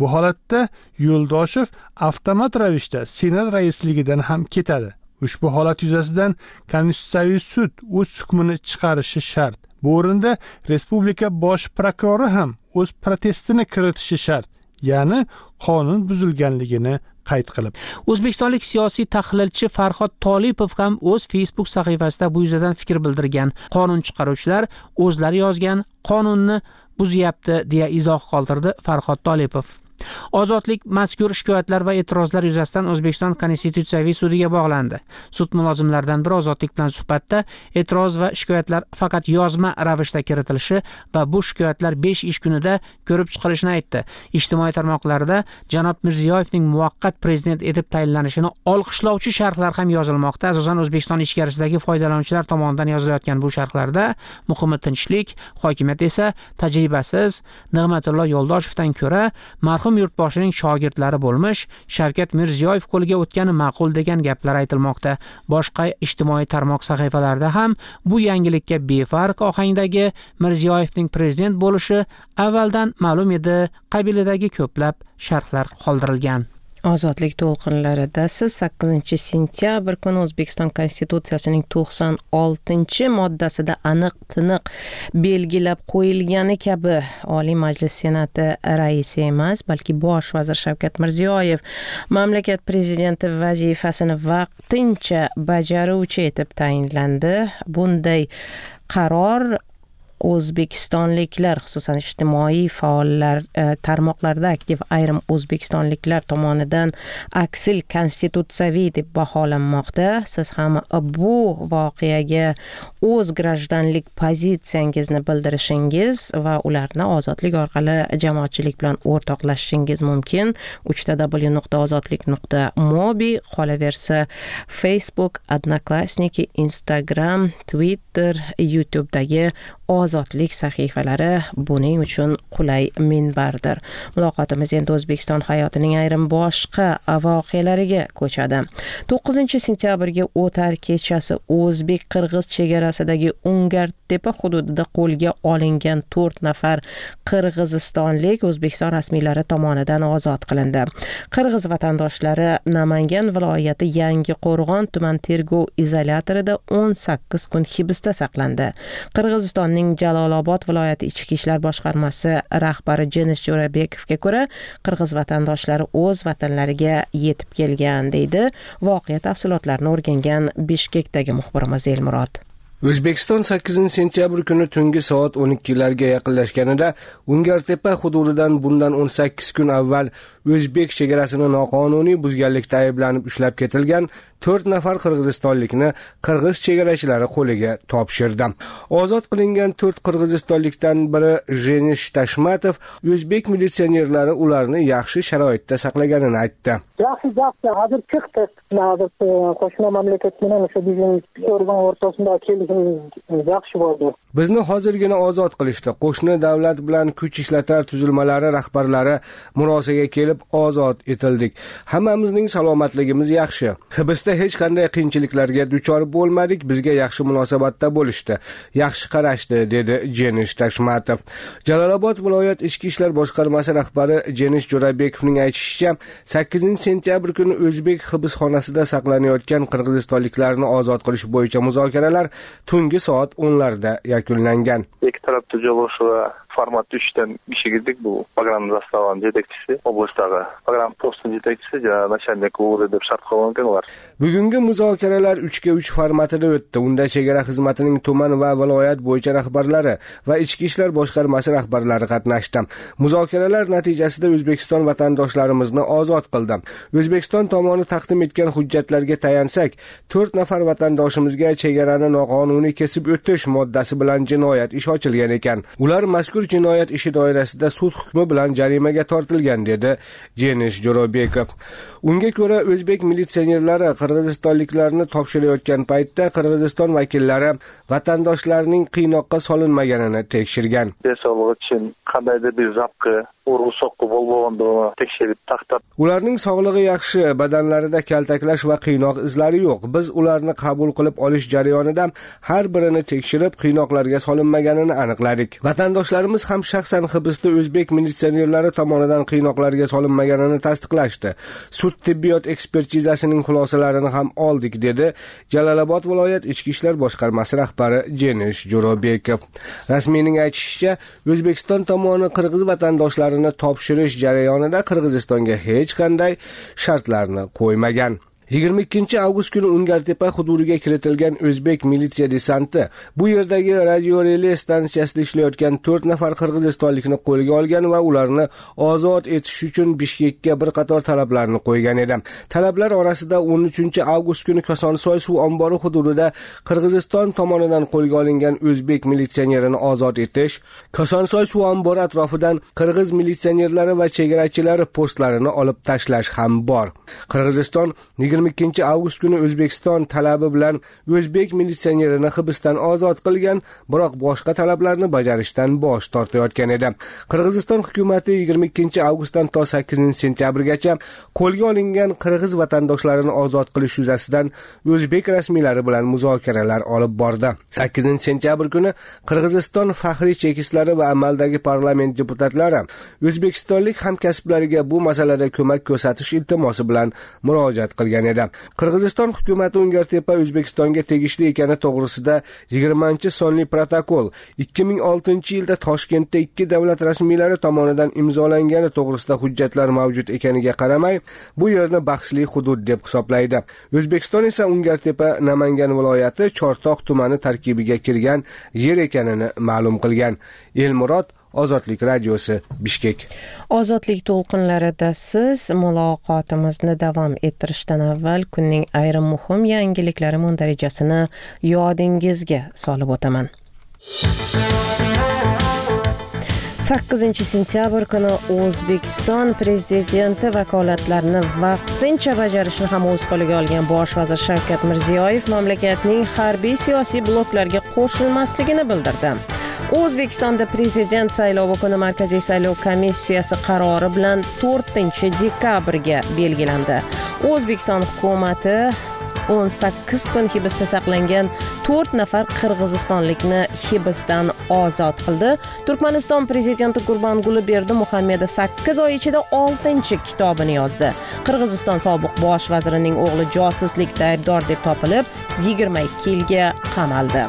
Bu holatda Yo'ldoshev avtomat ravishda Senat raisligidan ham ketadi. Ushbu holat yuzasidan Konstitutsiyaviy sud o'z hukmini chiqarishi shart. Bu o'rinda Respublika bosh prokurori ham o'z protestini kiritishi shart. Ya'ni qonun buzilganligini qayd qilib. O'zbekistonlik siyosiy tahlilchi Farhod Tolipov ham o'z Facebook sahifasida bu yuzasidan fikr bildirgan. Qonun chiqaruvchilar o'zlari yozgan qonunni buzyapti deya izoh qoldirdi Farhod Tolipov. Ozodlik mazkur shikoyatlar va e'tirozlar yuzasidan O'zbekiston Konstitutsiyaviy sudiga bog'landi. Sud mulozimlaridan biri Ozodlik bilan suhbatda e'tiroz va shikoyatlar faqat yozma ravishda kiritilishi va bu shikoyatlar besh ish kunida ko'rib chiqilishini aytdi. Ijtimoiy tarmoqlarda janob Mirziyoyevning muvaqqat prezident etib tayinlanishini olqishlovchi sharhlar ham yozilmoqda. Asosan O'zbekiston ichkarisidagi foydalanuvchilar tomonidan yozilayotgan bu sharhlarda muhimi tinchlik, hokimiyat esa tajribasiz Nig'matullo Yo'ldoshevdan ko'ra marhum yurtboshining shogirdlari bo'lmish Shavkat Mirziyoyev qo'liga o'tgani ma'qul degan gaplar aytilmoqda. Boshqa ijtimoiy tarmoq sahifalarida ham bu yangilikka befarq ohangdagi Mirziyoyevning prezident bo'lishi avvaldan ma'lum edi qabilidagi ko'plab sharhlar qoldirilgan. Ozodlik to'lqinlarida siz sakkizinchi sentyabr kuni O'zbekiston Konstitutsiyasining to'qson oltinchi moddasida aniq-tiniq belgilab qo'yilgani kabi Oliy Majlis Senati raisi emas, balki bosh vazir Shavkat Mirziyoyev mamlakat prezidenti vazifasini vaqtincha bajaruvchi etib tayinlandi. Bunday qaror O'zbekistonliklar, xususan ijtimoiy faollar, tarmoqlarda aktiv ayrim o'zbekistonliklar tomonidan aksil konstitutsiyaviy deb baholanmoqda. Siz ham bu voqeaga o'z grajdanlik pozitsiyangizni bildirishingiz va ularni ozodlik orqali jamoatchilik bilan o'rtoqlashishingiz mumkin. uch w nuqta ozodlik nuqta mobi, qolaversa Facebook, Odnoklassniki, Instagram, Twitter, YouTube'dagi Ozodlik sahifalari buning uchun qulay minbardir. Muloqotimiz endi O'zbekiston hayotining ayrim boshqa voqealariga ko'chadi. to'qqizinchi sentyabrga o'tar kechasi O'zbek-Qirg'iz chegarasidagi Ungartepa hududida qo'lga olingan to'rt nafar qirg'izistonlik O'zbekiston rasmiylari tomonidan ozod qilindi. Qirg'iz vatandoshlari Namangan viloyati Yangiqo'rg'on tuman tergov izolyatorida o'n sakkiz kun hibsda saqlandi. Qirg'izistonning Jalolobod viloyati ichki ishlar boshqarmasi rahbari Jenis Jo'rabekovga ko'ra, qirg'iz vatandoshlari o'z vatanlariga yetib kelgan deydi. Voqea tafsilotlarini o'rgangan Bishkekdagi muxbirimiz Elmurod. O'zbekiston sakkizinchi sentyabr kuni tungi soat o'n ikkilarga yaqinlashganida Ungartepa hududidan bundan o'n sakkiz kun avval O'zbek chegarasini noqonuniy buzganlikda ayblanib ushlab ketilgan to'rt nafar qirg'izistonlikni qirg'iz chegarachilari qo'liga topshirdi. Ozod qilingan to'rt qirg'izistonlikdan biri Jenis Tashmatov O'zbek militsionerlari ularni yaxshi sharoitda saqlaganini aytdi. Yaxshi yaxshi, hozir chiqdi. Hozir qo'shni mamlakat bilan o'sha bizning o'rgan o'rtasida kelishimiz yaxshi bo'ldi. Bizni hozirgina ozod qilishdi. Qo'shni davlat bilan kuch ishlatar tuzilmalari rahbarlari murosaga kelib ozod etildik. Hammamizning salomatligimiz yaxshi. Hibsda hech qanday qiyinchiliklarga duchor bo'lmadik, bizga yaxshi munosabatda bo'lishdi, yaxshi qarashdi, dedi Jenis Tashmatov. Jalolobod viloyat ichki ishlar boshqarmasi rahbari Jenis Jo'rabekovning aytishicha, sakkizinchi sentyabr kuni O'zbek hibsxonasida saqlanayotgan qirg'izistonliklarni ozod qilish bo'yicha muzokaralar tungi soat o'nlarda yakunlangan. Ikki tarafda jo'g'ishuv format uchdan kishi girdik. Bu program zastavani yetakchisi, oblastdagi program postning yetakchisi, начальник o'g'ri deb shart qo'ygan ular. Bugungi muzokaralar uch ga uch formatida o'tdi. Unda chegara xizmatining tuman va viloyat bo'yicha rahbarlari va ichki ishlar boshqarmasi rahbarlari qatnashdi. Muzokaralar natijasida O'zbekiston vatandoshlarimizni ozod qildi. O'zbekiston tomoni taqdim etgan hujjatlarga tayansak, to'rt nafar vatandoshimizga chegarani noqonuniy kesib o'tish moddasi bilan jinoyat ishi ochilgan ekan. Ular mazkur jinoyat ishi doirasida sud hukmi bilan jarimaga tortilgan, dedi Jenis Jo'rabekov. Unga ko'ra O'zbek militsionerlari qirg'izistonliklarni topshirayotgan paytda Qirg'iziston vakillari vatandoshlarning qiynoqqa solinmaganini tekshirgan. Sog'lig'i uchun qandaydir bir zapqi urg'u-soqqi bo'lganligini tekshirib taqtab. Ularning sog'lig'i yaxshi, badanlarida kaltaklash va qiynoq izlari yo'q. Biz ularni qabul qilib olish jarayonida har birini tekshirib qiynoqlarga solinmaganini aniqladik. Vatandoshlarimiz Prezidentimiz ham shaxsan hibsda o'zbek militsionerlari tomonidan qiynoqlarga solinmaganini tasdiqlashdi. Sud tibbiyot ekspertizasining xulosalarini ham oldik, dedi Jalolobod viloyat ichki ishlar boshqarmasi rahbari Jenish Jo'rabekov. Rasmiyning aytishicha, O'zbekiston tomoni qirg'iz vatandoshlarini topshirish jarayonida Qirg'izistonga hech qanday shartlarni qo'ymagan. yigirma ikkinchi avgust kuni Ungartepa hududiga kiritilgan o'zbek militsiya desanti bu yerdagi radio relay stansiyasida ishlayotgan to'rt nafar qirg'izistonlikni qo'lga olgan va ularni ozod etish uchun Bishkekka bir qator talablarni qo'ygan edi. Talablar orasida o'n uchinchi avgust kuni Kosonsoy suv ombori hududida Qirg'iziston tomonidan qo'lga olingan o'zbek militsionerini ozod etish, Kosonsoy suv ombori atrofidan qirg'iz militsionerlari va chegarachilari postlarini olib tashlash ham bor. Qirg'iziston yigirma ikkinchi avgust kuni O'zbekiston talabi bilan o'zbek militsionerini hibsdan ozod qilgan, biroq boshqa talablarni bajarishdan bosh tortayotgan edi. Qirg'iziston hukumatı yigirma ikkinchi avgustdan to sakkizinchi sentyabrgacha qo'lga olingan qirg'iz vatandoshlarini ozod qilish yuzasidan o'zbek rasmiylari bilan muzokaralar olib bordi. sakkizinchi sentyabr kuni Qirg'iziston faxriy chekislari va amaldagi parlament deputatlari o'zbekistonlik hamkasblariga bu masalada ko'mak ko'rsatish iltimosi bilan murojaat qilgan edi. Qirg'iziston hukumatı Ungartepa O'zbekistonga tegishli ekani to'g'risida yigirmanchi sonli protokol ikki ming oltinchi yilda Toshkentda ikki davlat rasmiylari tomonidan imzolangani to'g'risida hujjatlar mavjud ekaniga qaramay, bu yerni bahsli hudud deb hisoblaydi. O'zbekiston esa Ungartepa Namangan viloyati Chortoq tumani tarkibiga kirgan yer ekanini ma'lum qilgan. Elmurod, Ozodlik radiosi, Bishkek. Ozodlik to'lqinlarida siz muloqotimizni davom ettirishdan avval kunning ayrim muhim yangiliklari mundarajasini yodingizga solib o'taman. sakkizinchi sentyabr kuni O'zbekiston prezidenti vakolatlarini vaqtincha bajarishni ham o'z qo'liga olgan bosh vazir Shavkat Mirziyoyev mamlakatning harbiy siyosiy bloklarga qo'shilmasligini bildirdi. O'zbekistonda prezident saylovi kuni Markaziy saylov komissiyasi qarori bilan to'rtinchi dekabrga belgilandi. O'zbekiston hukumatı o'n sakkiz kun hibsda saqlangan to'rt nafar qirg'izistonlikni hibsdan ozod qildi. Turkmaniston prezidenti Gurbanguli Berdimuhamedov sakkiz oy ichida oltinchi kitobini yozdi. Qirg'iziston sobiq bosh vazirining o'g'li josuslikda aybdor deb topilib, yigirma ikki yilga qamaldi.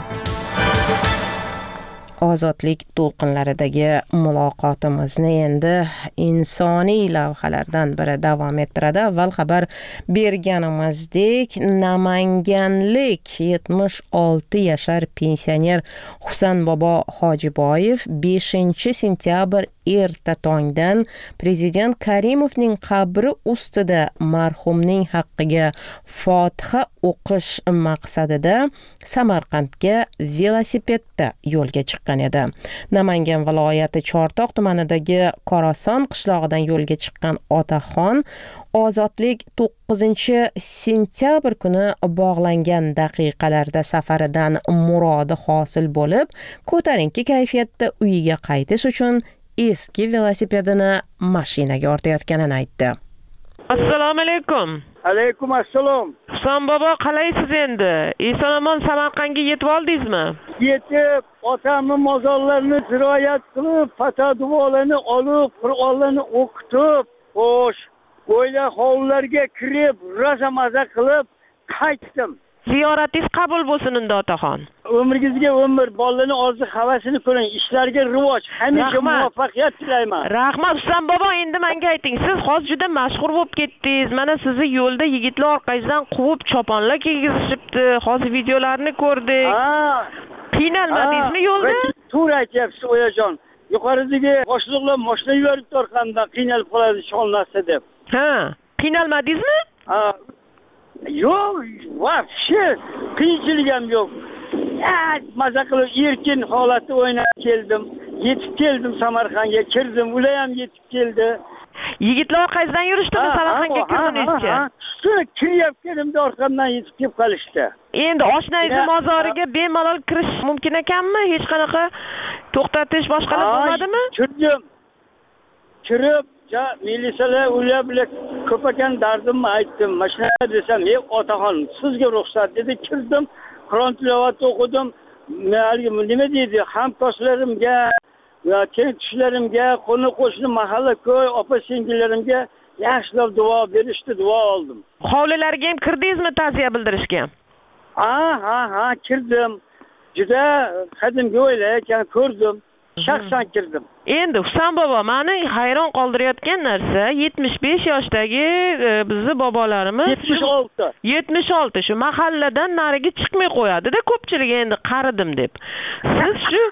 Ozodlik to'lqinlaridagi muloqotimizni endi insoniy lavhalardan biri davom ettiradi. Avval xabar berganimizdek, namanganlik yetmish olti yashar pensioner Husan bobo Hojiboyev beshinchi sentyabr erta tongdan prezident Karimovning qabri ustida marhumning haqqiga Fotiha o'qish maqsadida Samarqandga velosipedda yo'lga chiqqan edi. Namangan viloyati Chortoq tumanidagi Qorason qishlog'idan yo'lga chiqqan otaxon Ozodlik to'qqizinchi sentyabr kuni bog'langan daqiqalarda safaridan murodi hosil bo'lib, ko'tarinki kayfiyatda uyiga qaytish uchun eski velosipedini mashinaga ortayotganini aytdi. Assalomu alaykum. Alaykum assalom. Husan bobo, qalaysiz endi? Eson-omon Samarqandga yetib oldingizmi? Yetib, otamni mozorlarini ziroat qilib, fatvolarni olib, Qur'onlarni o'qitib, xo'sh, o'yla hovlilarga kirib, rosa maza qilib qaytdim. Ziyoratingiz qabul bo'lsin unda otaxon. Umringizga umr, bolalarning orzu havasini ko'ring, ishlarga rivoj, hamisha muvaffaqiyat tilayman. Rahmat Husan bobo, endi menga ayting, siz hozir juda mashhur bo'lib ketdingiz. Mana sizni yo'lda yigitlar orqangizdan quvib choponlar kiygizishibdi. Hozir videolarni ko'rdik. Ha. Qiynalmadingizmi yo'lda? To'g'ri aytyapsiz, oyajon. Yuqoridagi boshliqlar mashina yuborib orqamdan qiynalib qoladi shonlasa deb. Ha, qiynalmadingizmi? Ha. Yo'q, vafshi qiyinchilik ham yo'q. Maza qilib erkin holatda o'ynab keldim. Yetib keldim Samarqandga, kirdim, ular ham yetib keldi. Yigitlar orqangizdan yurishdimi Samarqandga kirdingizcha? Shu kiryapganimda orqamdan yetib kelib qolishdi. Endi oshnangiz mozoriga bemalol kirish mumkin ekanmi? Hech qanaqa to'xtatish boshqalar bo'lmadimi? Kirdim. Kirib ja militsiyalar ular bilan ko'p ekan dardimni aytdim. Mashina desam, "Ey otaxon, sizga ruxsat" dedi. Kirdim, Qur'on tilovat o'qidim. Nima deydi? Hamkorlarimga, va tengqishlarimga, qo'ni qo'shni, mahalla ko'y, opa singillarimga yaxshilab duo berishdi, duo oldim. Hovlilarga ham kirdingizmi ta'ziya bildirishga? Ha, ha, ha, kirdim. Juda qadimgi oila ekan, ko'rdim. Shaxsan kirdim. Endi Husan bobo, meni hayron qoldirayotgan narsa yetmish besh yoshdagi e, bizni bobolarimiz yetmish olti yetmish olti shu mahalladan nariga chiqmay qo'yadi-da, ko'pchilik endi qaridim deb. Siz shu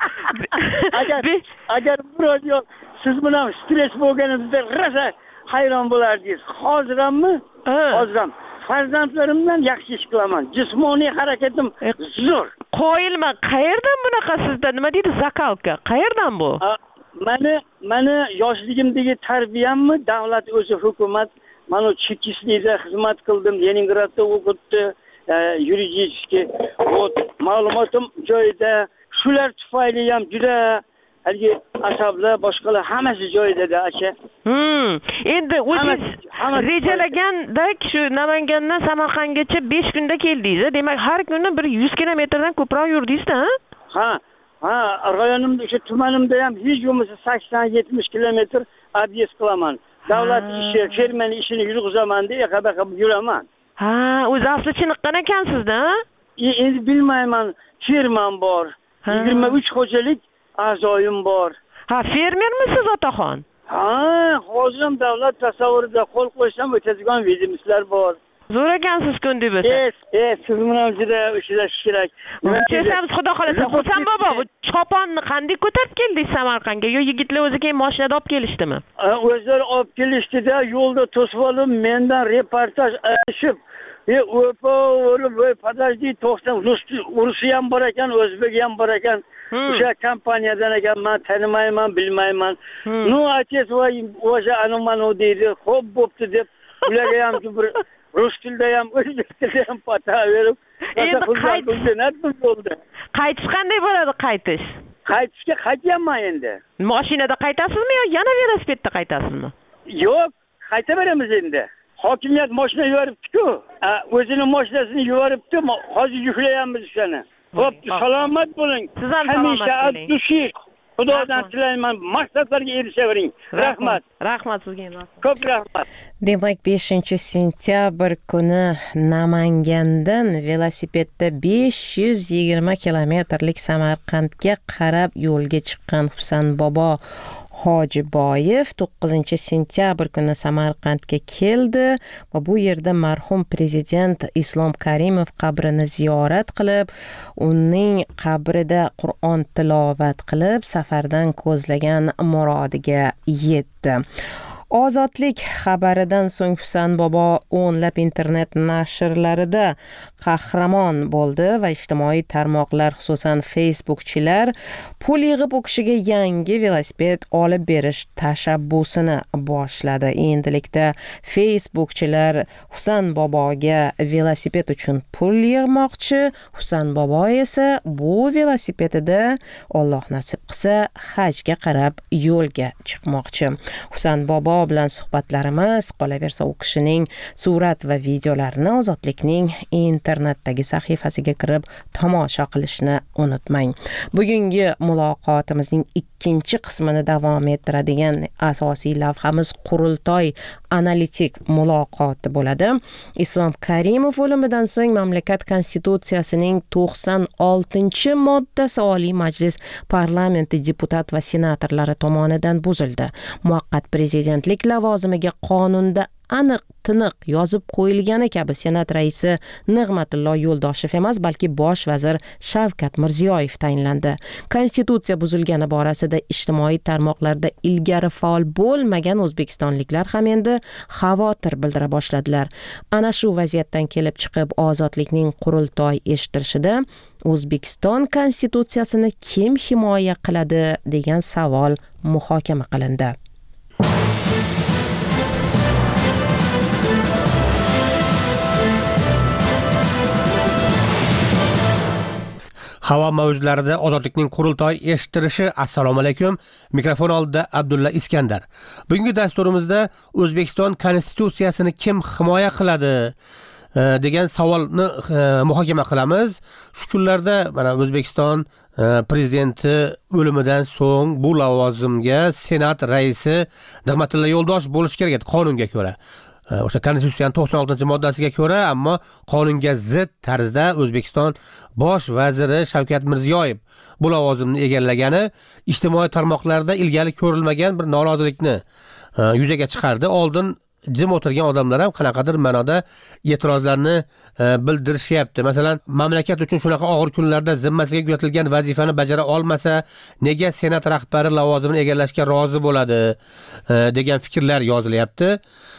agar agar biroz yo'q siz bilan stress bo'lganingizda rosa hayron bo'lardingiz. Hozir hammi? Hozir ham farzandlarimdan yaxshi ish qilaman. Jismoniy harakatim zo'r. Qo'yilma, qayerdan bunaqa sizda nima deydi zakalka? Qayerdan bu? Meni meni yoshligimdagi tarbiyammi davlat o'zi hukumat mana Chekistlikda xizmat qildim, Leningradda o'qitdi, yuridiskiy вот ma'lumotim joyida. Shular tufayli ham juda haligi asablar, boshqalar hammasi joyida-da, aka. Hmm. Endi o'zingiz rejalaganda shu Namangandan Samarqandgacha besh kunda keldingiz. Demak, har kuni bir yuz kilometrdan ko'proq yurdingiz-da? Ha, ha, rayonimda, o'sha tumanimda ham hech bo'lmasa sakson yetmish kilometr ob'yez qilaman. Davlat ishi, fermer ishini yurg'izaman deb yoqa-yoqa yuraman. Ha, o'zi asli chiniqqan ekansiz-da? Endi bilmayman, fermam bor. yigirma uch xo'jalik a'zoyim bor. Ha, fermermisiz otaxon? Ha, hozir ham davlat tasavvurida qo'l qo'ysam o'tadigan vidimizlar bor. Zo'r ekansiz kun deb o'sa. Es, es, siz bilan juda ishlash kerak. Chesamiz, xudo xolasa. Husan bobo, bu choponni qanday ko'tarib keldingiz Samarqandga? Yo yigitlar o'zi keyin mashinada olib kelishdimi? O'zlari olib kelishdi-da, yo'lda to'sib olib, mendan reportaj olishib, e o'pa o'rib, подожди, to'xtam, rusi ham bor ekan, o'zbek ham bor ekan. O'sha kompaniyadan ekan, men tanimayman, bilmayman. Nu, otec voy, o'sha anumanu deydi, xo'p bo'pti deb, ularga ham bir rus tilida ham, o'zbek tilida ham pata berib, endi qaytish qaytish qanday bo'ladi, qaytish? Qaytishga qaytyapman endi. Mashinada qaytasizmi yo yana velosipedda qaytasizmi? Yo'q, qaytaveramiz endi. Hokimiyat mashina yuboribdi-ku. O'zini mashinasini yuboribdi, hozir yuklayapmiz o'shani. Xo'p, salomat bo'ling. Siz ham salomat bo'ling. Xudodan tilayman, maqsadlarga erishavering. Rahmat. Rahmat sizga ham. Ko'p rahmat. Demak, beshinchi sentyabr kuni Namangandan velosipedda besh yuz yigirma kilometrlik Samarqandga qarab yo'lga chiqqan Husan bobo Hojiboyev to'qqizinchi sentyabr kuni Samarqandga keldi va bu yerda marhum prezident Islom Karimov qabrini ziyorat qilib, uning qabrida Qur'on tilovat qilib, safardan ko'zlagan murodiga yetdi. Ozodlik xabaridan so'ng Husan bobo o'nlab internet nashrlarida qahramon bo'ldi va ijtimoiy tarmoqlar, xususan Facebookchilar pul yig'ib u kishiga yangi velosiped olib berish tashabbusini boshladi. Endilikda Facebookchilar Husan boboga velosiped uchun pul yig'moqchi, Husan bobo esa bu velosipedida Alloh nasib qilsa hajga qarab yo'lga chiqmoqchi. Husan bobo bilan suhbatlarimiz, qolaversa u kishining surat va videolarini Ozodlikning internetdagi sahifasiga kirib tomosha qilishni unutmang. Bugungi muloqotimizning ikkinchi qismini davom ettiradigan asosiy lavhamiz qurultoy analitik muloqoti bo'ladi. Islom Karimov o'limidan so'ng mamlakat konstitutsiyasining to'qson oltinchi moddasi Oliy Majlis parlamenti deputat va senatorlari tomonidan buzildi. Muvaqqat prezidentlik lavozimiga qonunda aniq tiniq yozib qo'yilgani kabi senat raisi Nig'matullo Yo'ldoshev emas, balki bosh vazir Shavkat Mirziyoyev tayinlandi. Konstitutsiya buzilgani borasida ijtimoiy tarmoqlarda ilgari faol bo'lmagan o'zbekistonliklar ham endi xavotir bildira boshladilar. Ana shu vaziyatdan kelib chiqib Ozodlikning qurultoy eshittirishida O'zbekiston konstitutsiyasini kim himoya qiladi degan savol muhokama qilindi. Havo mavjlarida Ozodlikning qurultoy eshittirishi. Assalomu alaykum. Mikrofon oldida Abdulla Iskandar. Bugungi dasturimizda O'zbekiston konstitutsiyasini kim himoya qiladi degan savolni muhokama qilamiz. Shu kunlarda mana O'zbekiston prezidenti o'limidan so'ng bu lavozimga Senat raisi Nig'matilla Yo'ldoshev bo'lishi kerak edi qonunga ko'ra. O'sha Konstitutsiyaning to'qson oltinchi moddasiga ko'ra, ammo qonunga zid tarzda O'zbekiston bosh vaziri Shavkat Mirziyoyev bu lavozimni egallagani ijtimoiy tarmoqlarda ilgari ko'rilmagan bir norozilikni yuzaga chiqardi. Oldin jim o'tirgan odamlar ham qanaqadir ma'noda e'tirozlarni bildirishyapti. Masalan, mamlakat uchun shunaqa og'ir kunlarda zimmasiga yuklatilgan vazifani bajara olmasa, nega Senat rahbari lavozimini egallashga rozi bo'ladi degan fikrlar yozilyapti.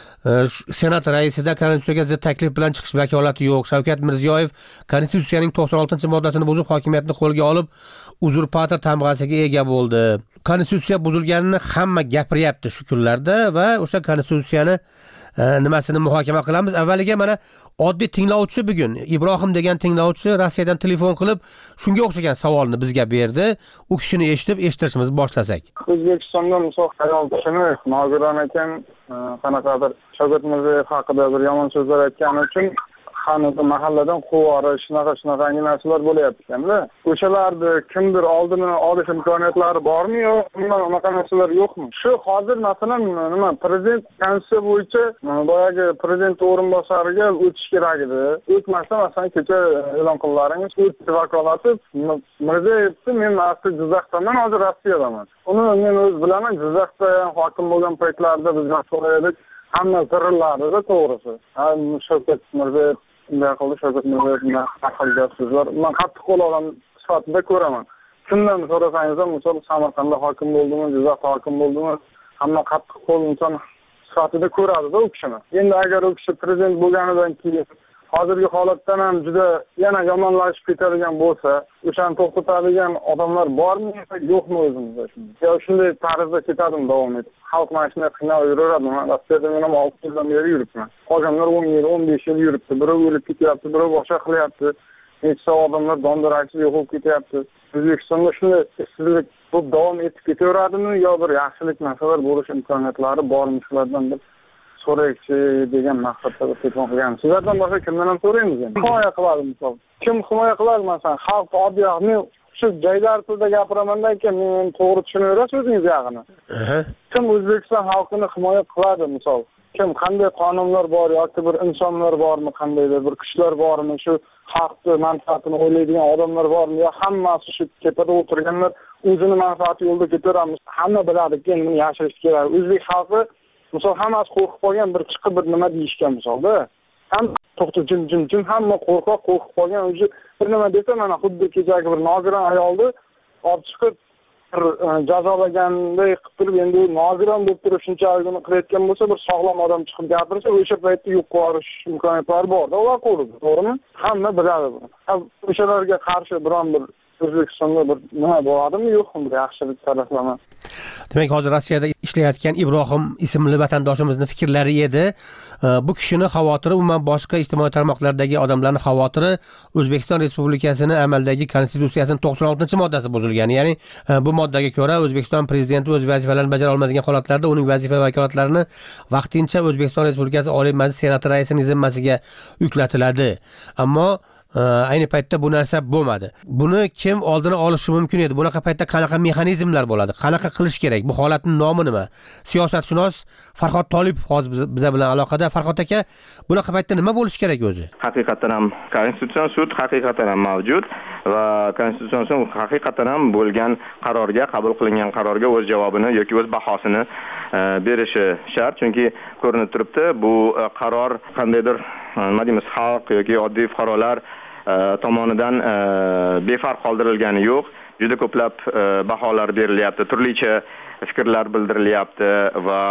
Senat raisida Konstitutsiyaga zid taklif bilan chiqish vakolati yo'q. Shavkat Mirziyoyev Konstitutsiyaning to'qson oltinchi moddasini buzib hokimiyatni qo'lga olib, uzurpator tamg'asiga ega bo'ldi. Konstitutsiya buzilganini hamma gapiryapti shu kunlarda va o'sha Konstitutsiyani nimasini muhokama qilamiz. Avvaliga mana oddiy tinglovchi bugun Ibrohim degan tinglovchi Rossiyadan telefon qilib shunga o'xshagan savolni bizga berdi. U kishini eshitib eshittirishimizni boshlasak. O'zbekistonda misol ayol kishini Nogiron ekan qanaqadir Shavkat Mirziyoyev haqida bir yomon so'zlar aytgani uchun qanday mahalladan quvori shunaqa shunaqa narsalar bo'layapti ekanda. O'shalarni kimdir oldini olish imkoniyatlari bormi yo umuman unaqa narsalar yo'qmi? Shu hozir masalan nima prezident konstitutsiya bo'yicha boyagi prezident o'rinbosariga o'tish kerak edi. O'tmasa masalan kecha e'lon qildilaringiz o'tish vakolati Mirziyoyevni men asli Jizzaxdan hozir Rossiyadaman. Uni men o'z bilaman Jizzaxda hokim bo'lgan paytlarida biz so'radik. Hamma zirrlarida to'g'risi. Shavkat Mirziyoyev bunday qildi, Shavkat Mirziyoyev bunday qildi so'zlar. Men qattiq qo'l odam sifatida ko'raman. Kimdan so'rasangiz ham, misol Samarqandda hokim bo'ldimi, Jizzaxda hokim bo'ldimi, hamma qattiq qo'l inson sifatida ko'radi-da u kishini. Endi agar u kishi prezident bo'lganidan keyin hozirgi holatdan ham juda yana yomonlashib ketadigan bo'lsa, o'shani to'xtatadigan odamlar bormi yo'qmi o'zimizda shunday? Yo shunday tarzda ketadimi davom etib? Xalq mana shunday qiynalib yuraveradi. Rossiyada men ham olti yildan beri yuribman. Qolganlar o'n yil, o'n besh yil yuribdi. Biri o'lib ketyapti, biri boshqa qilyapti. Necha odamlar dondiraksiz yo'qolib ketyapti. O'zbekistonda shunday ishsizlik bu davom etib ketaveradimi yo bir yaxshilik narsalar bo'lish imkoniyatlari bormi shulardan bir so'raychi degan maqsadda telefon qilgan. Sizlardan boshqa kimdan ham so'raymiz endi. Himoya qiladi misol. Kim himoya qiladi masalan? Xalq oddiy men shu joylar tilida gapiramandan keyin men to'g'ri tushunaverasiz o'zingiz yaqini. Kim O'zbekiston xalqini himoya qiladi misol? Kim qanday qonunlar bor yoki bir insonlar bormi, qandaydir bir kuchlar bormi, shu xalqni manfaatini o'ylaydigan odamlar bormi yo hammasi shu tepada o'tirganlar o'zini manfaati yo'lida ketaveramiz. Hamma biladiki, endi yashirish kerak. O'zbek xalqi misol hammasi qo'rqib qolgan bir chiqib bir nima deyishgan misolda. Ham to'xtab jim jim jim hamma qo'rqib qo'rqib qolgan o'zi bir nima desa mana xuddi kechagi bir nogiron ayolni olib chiqib bir jazolaganday qilib turib endi u nogiron bo'lib turib shunchalik uni qilayotgan bo'lsa bir sog'lom odam chiqib gapirsa o'sha paytda yo'q qilish imkoniyatlari borda ular qo'lida, to'g'rimi? Hamma biladi buni. O'shalarga qarshi biron bir O'zbekistonda bir nima bo'ladimi yo'qmi bir yaxshilik taraflama? Demak, hozir Rossiyada ishlayotgan Ibrohim ismli vatandoshimizning fikrlari edi. Bu kishining xavotiri umuman boshqa ijtimoiy tarmoqlardagi odamlarning xavotiri O'zbekiston Respublikasining amaldagi Konstitutsiyasining to'qson oltinchi moddasi buzilgani. Ya'ni bu moddaga ko'ra O'zbekiston prezidenti o'z vazifalarini bajara olmaydigan holatlarda uning vazifa vakolatlarini vaqtincha O'zbekiston Respublikasi Oliy Majlis Senati raisining zimmasiga yuklatiladi. Ammo ayni paytda bu narsa bo'lmadi. Buni kim oldini olishi mumkin edi? Bunaqa paytda qanaqa mexanizmlar bo'ladi? Qanaqa qilish kerak? Bu holatning nomi nima? Siyosatshunos Farhod Tolipov hozir biz bilan aloqada. Farhod aka, bunaqa paytda nima bo'lish kerak o'zi? Haqiqatan ham Konstitutsion sud haqiqatan ham mavjud va Konstitutsion sud haqiqatan ham bo'lgan qarorga, qabul qilingan qarorga o'z javobini yoki o'z bahosini berishi shart, chunki ko'rinib turibdi, bu qaror qandaydir nima deymiz, xalq yoki oddiy fuqarolar tomonidan befarq qoldirilgani yo'q. Juda ko'plab baholar berilyapti, turlicha fikrlar bildirilyapti va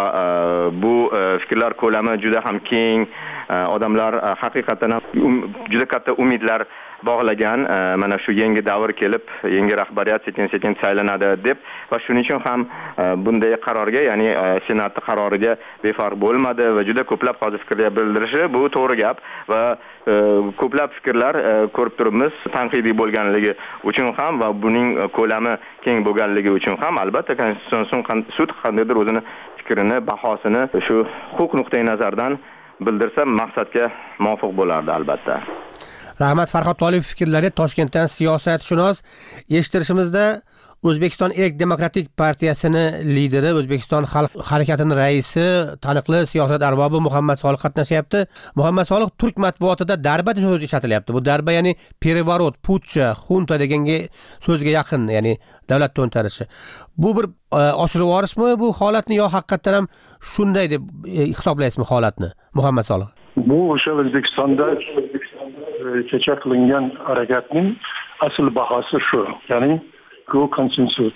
bu fikrlar ko'lami juda ham keng. Odamlar haqiqatan ham juda katta umidlar bog'lagan, mana shu yangi davr kelib, yangi rahbariyat sekin-sekin saylanadi deb va shuning uchun ham bunday qarorga, ya'ni Senat qaroriga befarq bo'lmadi va juda ko'plab hozir fikrlar bildirishi bu to'g'ri gap va ko'plab fikrlar ko'rib turibmiz tanqidiy bo'lganligi uchun ham va buning ko'lami keng bo'lganligi uchun ham albatta Konstitutsion sud qandaydir o'zini fikrini, bahosini shu huquq nuqtai nazaridan bildirsa maqsadga muvofiq bo'lardi albatta. Rahmat Farhod Tolipov fikrlari. Toshkentdan siyosatshunos. Eshittirishimizda O'zbekiston Erk Demokratik partiyasini lideri, O'zbekiston Xalq harakatining raisi, taniqli siyosat arbobi Muhammad Solih qatnashyapti. Muhammad Solih turk matbuotida darba degan so'z ishlatilyapti. Bu darba ya'ni переворот, putcha, xunta deganga so'zga yaqin, ya'ni davlat to'ntarishi. Bu bir oshirib yuborishmi bu holatni yo haqiqatan ham shunday deb hisoblaysizmi holatni, Muhammad Solih? Bu o'sha O'zbekistonda kecha qilingan harakatning asl bahosi shu. Ya'ni bu konsensus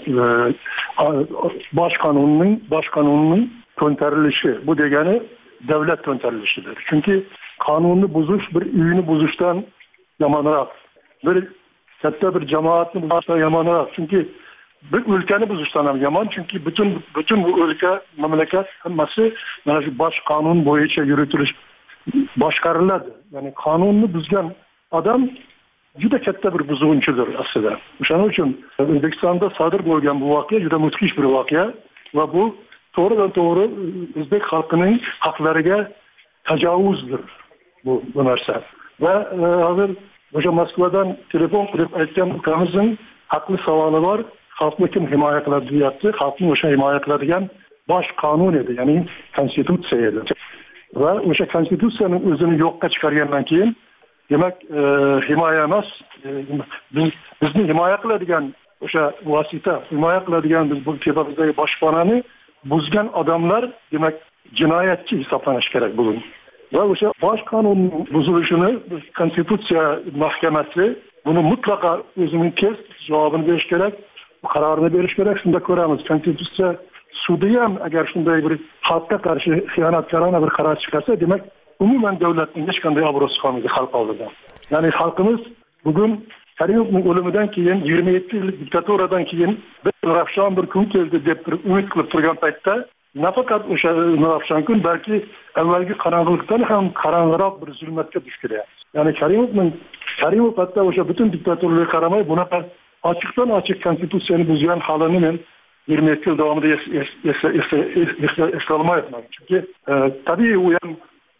bosh qonunning bosh qonunning to'ntarilishi. Bu degani davlat to'ntarilishidir. Chunki qonunni buzish bir uyni buzishdan yomonroq. Bir katta bir jamoatni buzishdan yomonroq. Chunki bir o'lkani buzishdan ham yomon. Chunki butun butun bu o'lka, mamlakat hammasi mana shu bosh qonun bo'yicha yuritilish boshqariladi. Ya'ni qonunni buzgan odam juda katta bir buzg'unchidir aslida. O'shaning uchun O'zbekistonda sodir bo'lgan bu voqea juda mudhish bir voqea va bu to'g'ridan to'g'ri o'zbek xalqining haqlariga tajovuzdir bu, bu narsa. Va hozir o'sha Moskvadan telefon qilib aytgan ukamizning haqli savoli bor. Xalqni kim himoya qiladi deyapti. Xalqni o'sha himoya qiladigan bosh qonun edi, ya'ni konstitutsiya edi. Va o'sha konstitutsiyaning o'zini yo'qqa chiqargandan keyin demak himoya emas, biz bizni himoya qiladigan o'sha vosita, himoya qiladigan biz bu tepamizdagi boshpanani buzgan odamlar demak jinoyatchi hisoblanishi kerak bugun. Va o'sha bosh qonun buzilishini konstitutsiya mahkamasi buni mutlaqo o'zining test javobini berish kerak, qarorini berish kerak. Shunda ko'ramiz, konstitutsiya sudi ham agar shunday bir xalqqa qarshi xiyonatkorona bir qaror chiqarsa, demak umuman davlatning hech qanday obro'si qolmaydi xalq oldida. Ya'ni xalqimiz bugun Karimovning o'limidan keyin yigirma yetti yillik diktaturadan keyin bir Nurafshon bir kun keldi deb turib umid qilib turgan paytda nafaqat o'sha Nurafshon kun, balki avvalgi qorong'ulikdan ham qorong'iroq bir zulmatga duch kelyapti. Ya'ni Karimovning Karimov hatto o'sha butun diktaturaga qaramay bunaqa ochiqdan ochiq konstitutsiyani buzgan holini men yigirma yetti yil davomida eslolmayapman. Chunki tabiiy u ham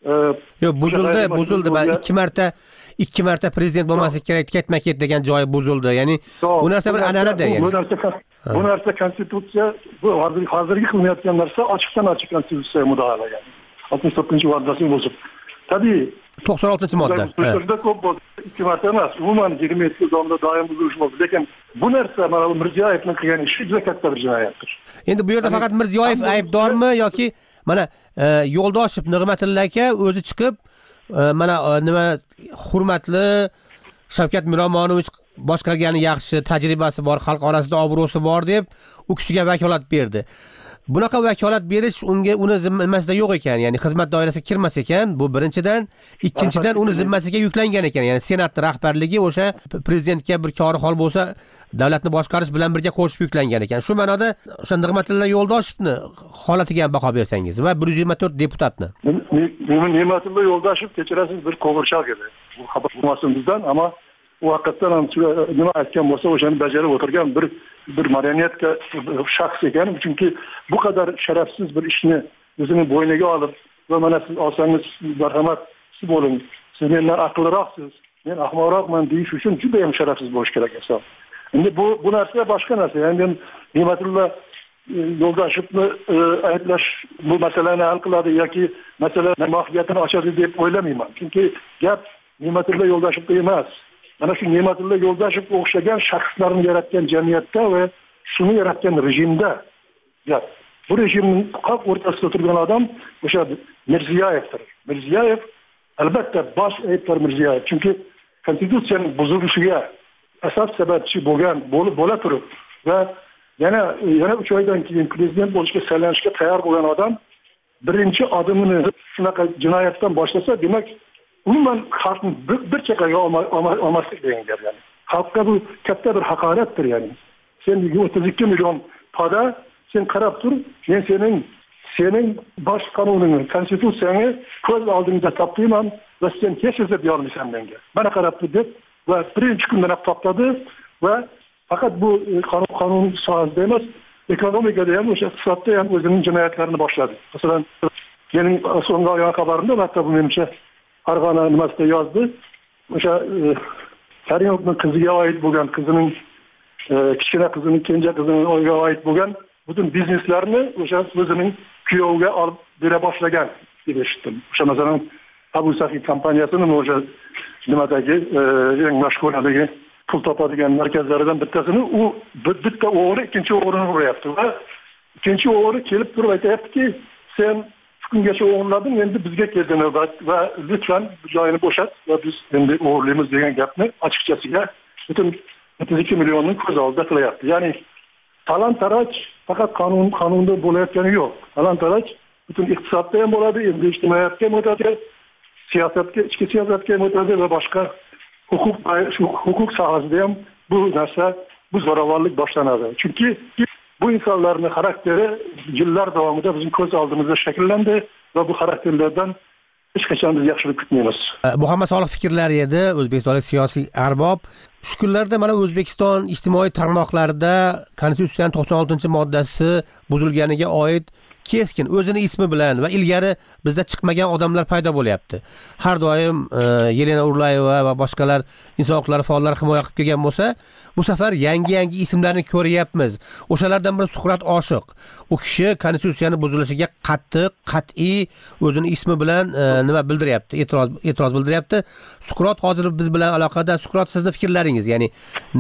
Yo'q, buzildi, buzildi. Ben ikki marta ikki marta prezident bo'lmaslik kerak, ketma-ket degan joyi buzildi. Ya'ni bu narsa bir an'anadir, ya'ni. Bu narsa bu narsa konstitutsiya, bu hozir hozirgi qilinayotgan narsa ochiqdan ochiq konstitutsiya mudoala, ya'ni. oltmish to'rtinchi moddasini buzib. Tabiiy to'qson oltinchi modda. Shunda ko'p bo'ldi. ikki marta emas, umuman yigirma yetti yil davomida doim buzilish bo'ldi. Lekin bu narsa mana Mirziyoyevning qilgan ishi juda katta bir jinoyatdir. Endi bu yerda faqat Mirziyoyev aybdormi yoki mana Yo'ldoshev Nig'matilla aka o'zi chiqib mana nima hurmatli Shavkat Miromonovich boshqargani yaxshi, tajribasi bor, xalq orasida obro'si bor deb u kishiga vakolat berdi. Bunaqa vakolat berish unga uni zimmasida yo'q ekan, ya'ni xizmat doirasiga kirmas ekan. Bu birinchidan, ikkinchidan uni zimmasiga yuklangan ekan. Ya'ni Senat rahbarligi o'sha prezidentga bir kori hol bo'lsa, davlatni boshqarish bilan birga qo'shib yuklangan ekan. Shu ma'noda o'sha Nig'matilla Yo'ldoshevni holatiga ham baho bersangiz va bir yuz yigirma to'rt deputatni. Nig'matilla Yo'ldoshev kechirasiz bir qo'g'irchoq edi. Bu xabar bo'lmasin bizdan, ammo u haqiqatan ham nima aytgan bo'lsa o'shani bajarib o'tirgan bir bir marionetka shaxs ekan. Chunki bu qadar sharafsiz bir ishni o'zining bo'yniga olib va mana siz olsangiz marhamat siz bo'ling, siz mendan aqlliroqsiz, men ahmoqroqman deyish uchun juda ham sharafsiz bo'lish kerak inson. Endi bu bu narsa boshqa narsa. Ya'ni men Nig'matilla Yo'ldoshevni ayblash bu masalani hal qiladi yoki masala mohiyatini ochadi deb o'ylamayman. Chunki gap Nig'matilla Yo'ldoshevda emas. Mana shu Nig'matilla Yo'ldoshevga o'xshagan shaxslarni yaratgan jamiyatda va shuni yaratgan rejimda gap. Bu rejimning qoq o'rtasida turgan odam o'sha Mirziyoyevdir. Mirziyoyev albatta bosh aybdor Mirziyoyev. Chunki konstitutsiyaning buzilishiga asos sababchi bo'lgan bo'lib bo'la turib va yana yana uch oydan keyin prezident bo'lishga saylanishga tayyor bo'lgan odam birinchi odimini shunaqa jinoyatdan boshlasa, demak umuman xalqni bir, bir chaqaga olmaslik degan gap, ya'ni. Xalqqa bu katta bir haqoratdir, ya'ni. Sen o'ttiz ikki million toda sen qarab tur, men sening sening bosh qonuningni, konstitutsiyangni ko'z oldingda topdim va sen hech narsa deya olmaysan menga. Mana qarab tur deb va birinchi kundan to'xtadi va faqat bu qonun qonun sohasida emas, ekonomikada ham o'sha iqtisodda ham o'zining jinoyatlarini boshladi. Masalan, mening so'nggi olgan xabarimda albatta bu menimcha Farg'ona nimasida yozdi. O'sha Karimovning qiziga oid bo'lgan, qizining kichkina qizining, kenja qizining o'ziga oid bo'lgan butun bizneslarni o'sha o'zining kuyoviga olib bera boshlagan deb eshitdim. O'sha masalan Abu Safi kompaniyasining o'sha nimadagi eng mashhuradagi pul topadigan markazlaridan bittasini u bitta o'g'ri ikkinchi o'g'rini uryapti va ikkinchi o'g'ri kelib turib aytayaptiki, sen kungacha o'g'irlading, endi bizga keldi navbat va lutfan joyini bo'shat va biz endi o'g'irlaymiz degan gapni ochiqchasiga butun o'ttiz ikki millionning ko'z oldida qilyapti. Ya'ni talon-taroj faqat qonun qonunda bo'layotgani yo'q. Talon-taroj butun iqtisodda ham bo'ladi, endi ijtimoiyatga ham o'tadi, siyosatga, ichki siyosatga ham o'tadi va boshqa huquq huquq sohasida ham bu narsa, bu zo'ravonlik boshlanadi. Chunki bu insonlarning xarakteri yillar davomida bizning ko'z oldimizda shakllandi va bu xarakterlardan hech qachon biz yaxshilik kutmaymiz. Muhammad Solih fikrlari edi, o'zbekistonlik siyosiy arbob. Shu kunlarda mana O'zbekiston ijtimoiy tarmoqlarida Konstitutsiyaning to'qson oltinchi moddasi buzilganiga oid keskin o'zini ismi bilan va ilgari bizda chiqmagan odamlar paydo bo'lyapti. Har doim e, Yelena Urlayeva va boshqalar inson huquqlari faollari himoya qilib kelgan bo'lsa, bu safar yangi-yangi ismlarni ko'ryapmiz. O'shalardan biri Suqrot Oshiq. U kishi konstitutsiyani buzilishiga qattiq, qat'iy o'zini ismi bilan e, nima bildiryapti, e'tiroz e'tiroz bildiryapti. Suqrot hozir biz bilan aloqada. Suqrot, sizning fikrlaringiz, ya'ni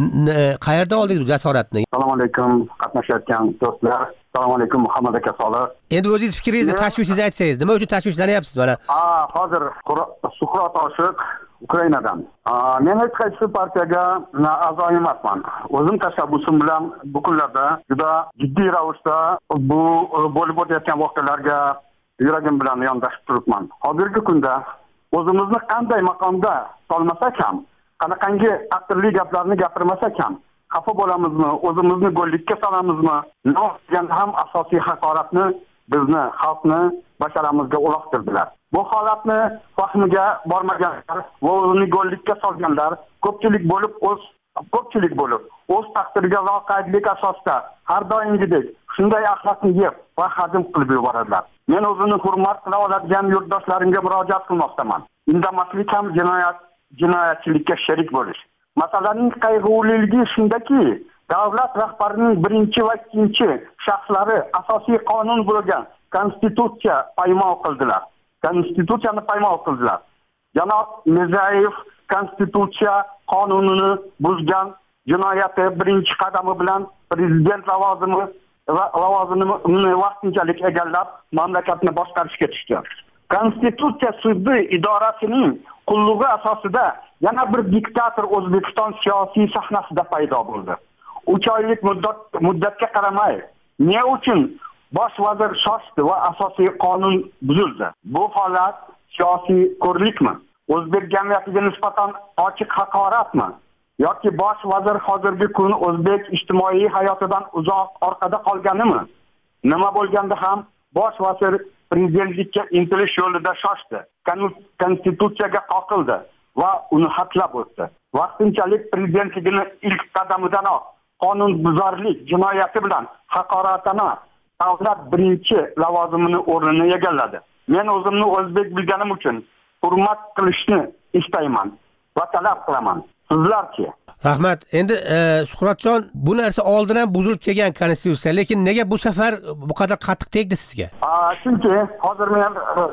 qayerda oldingiz bu jasoratni? Assalomu alaykum, qatnashayotgan do'stlar. Assalomu alaykum Muhammad aka Solih. Endi o'zingiz fikringizni, tashvishingizni aytsangiz, nima uchun tashvishlanyapsiz mana? Ha, hozir Suqrot Oshiq Ukrainadan. Men hech qaysi partiyaga a'zo emasman. O'zim tashabbusim bilan bu kunlarda juda jiddiy ravishda bu bo'lib o'tayotgan voqealarga yuragim bilan yondashib turibman. Hozirgi kunda o'zimizni qanday maqomda solmasak ham, qanaqangi aqlli gaplarni gapirmasak ham xafa bo'lamizmi, o'zimizni go'llikka solamizmi? Nima deganda ham asosiy haqoratni bizni, xalqni basharamizga uloqtirdilar. Bu holatni fahmiga bormaganlar va o'zini go'llikka solganlar ko'pchilik bo'lib o'z ko'pchilik bo'lib o'z taqdiriga loqaydlik asosida har doimgidek shunday axloqni yeb va hazm qilib yuboradilar. Men o'zini hurmat qila oladigan yurtdoshlarimga murojaat qilmoqdaman. Indamaslik ham jinoyat, jinoyatchilikka sherik bo'lish. Masalaning qayg'uliligi shundaki, davlat rahbarining birinchi va ikkinchi shaxslari asosiy qonun bo'lgan konstitutsiya poymol qildilar. Konstitutsiyani poymol qildilar. Janob Mirzayev konstitutsiya qonunini buzgan jinoyati birinchi qadami bilan prezident lavozimi va lavozimini vaqtinchalik egallab mamlakatni boshqarishga tushdi. Konstitutsiya sudi idorasining qulligi asosida yana bir diktator O'zbekiston siyosiy sahnasida paydo bo'ldi. uch oylik muddat muddatga qaramay, ne uchun bosh vazir shoshdi va asosiy qonun buzildi? Bu holat siyosiy ko'rlikmi? O'zbek jamiyatiga nisbatan ochiq haqoratmi? Yoki bosh vazir hozirgi kun o'zbek ijtimoiy hayotidan uzoq orqada qolganimi? Nima bo'lganda ham bosh vazir prezidentlikka intilish yo'lida shoshdi. Konstitutsiyaga qoqildi va uni xatlab o'tdi. Vaqtinchalik prezidentligini ilk qadamidanoq qonunbuzarlik jinoyati bilan haqoratana davlat birinchi lavozimini o'rnini egalladi. Men o'zimni o'zbek bilganim uchun hurmat qilishni istayman va talab qilaman. Sizlarchi? Rahmat. Endi e, Suqrotjon, bu narsa oldin ham buzilib kelgan konstitutsiya, lekin nega bu safar bu qadar qattiq tegdi sizga? A, chunki hozir men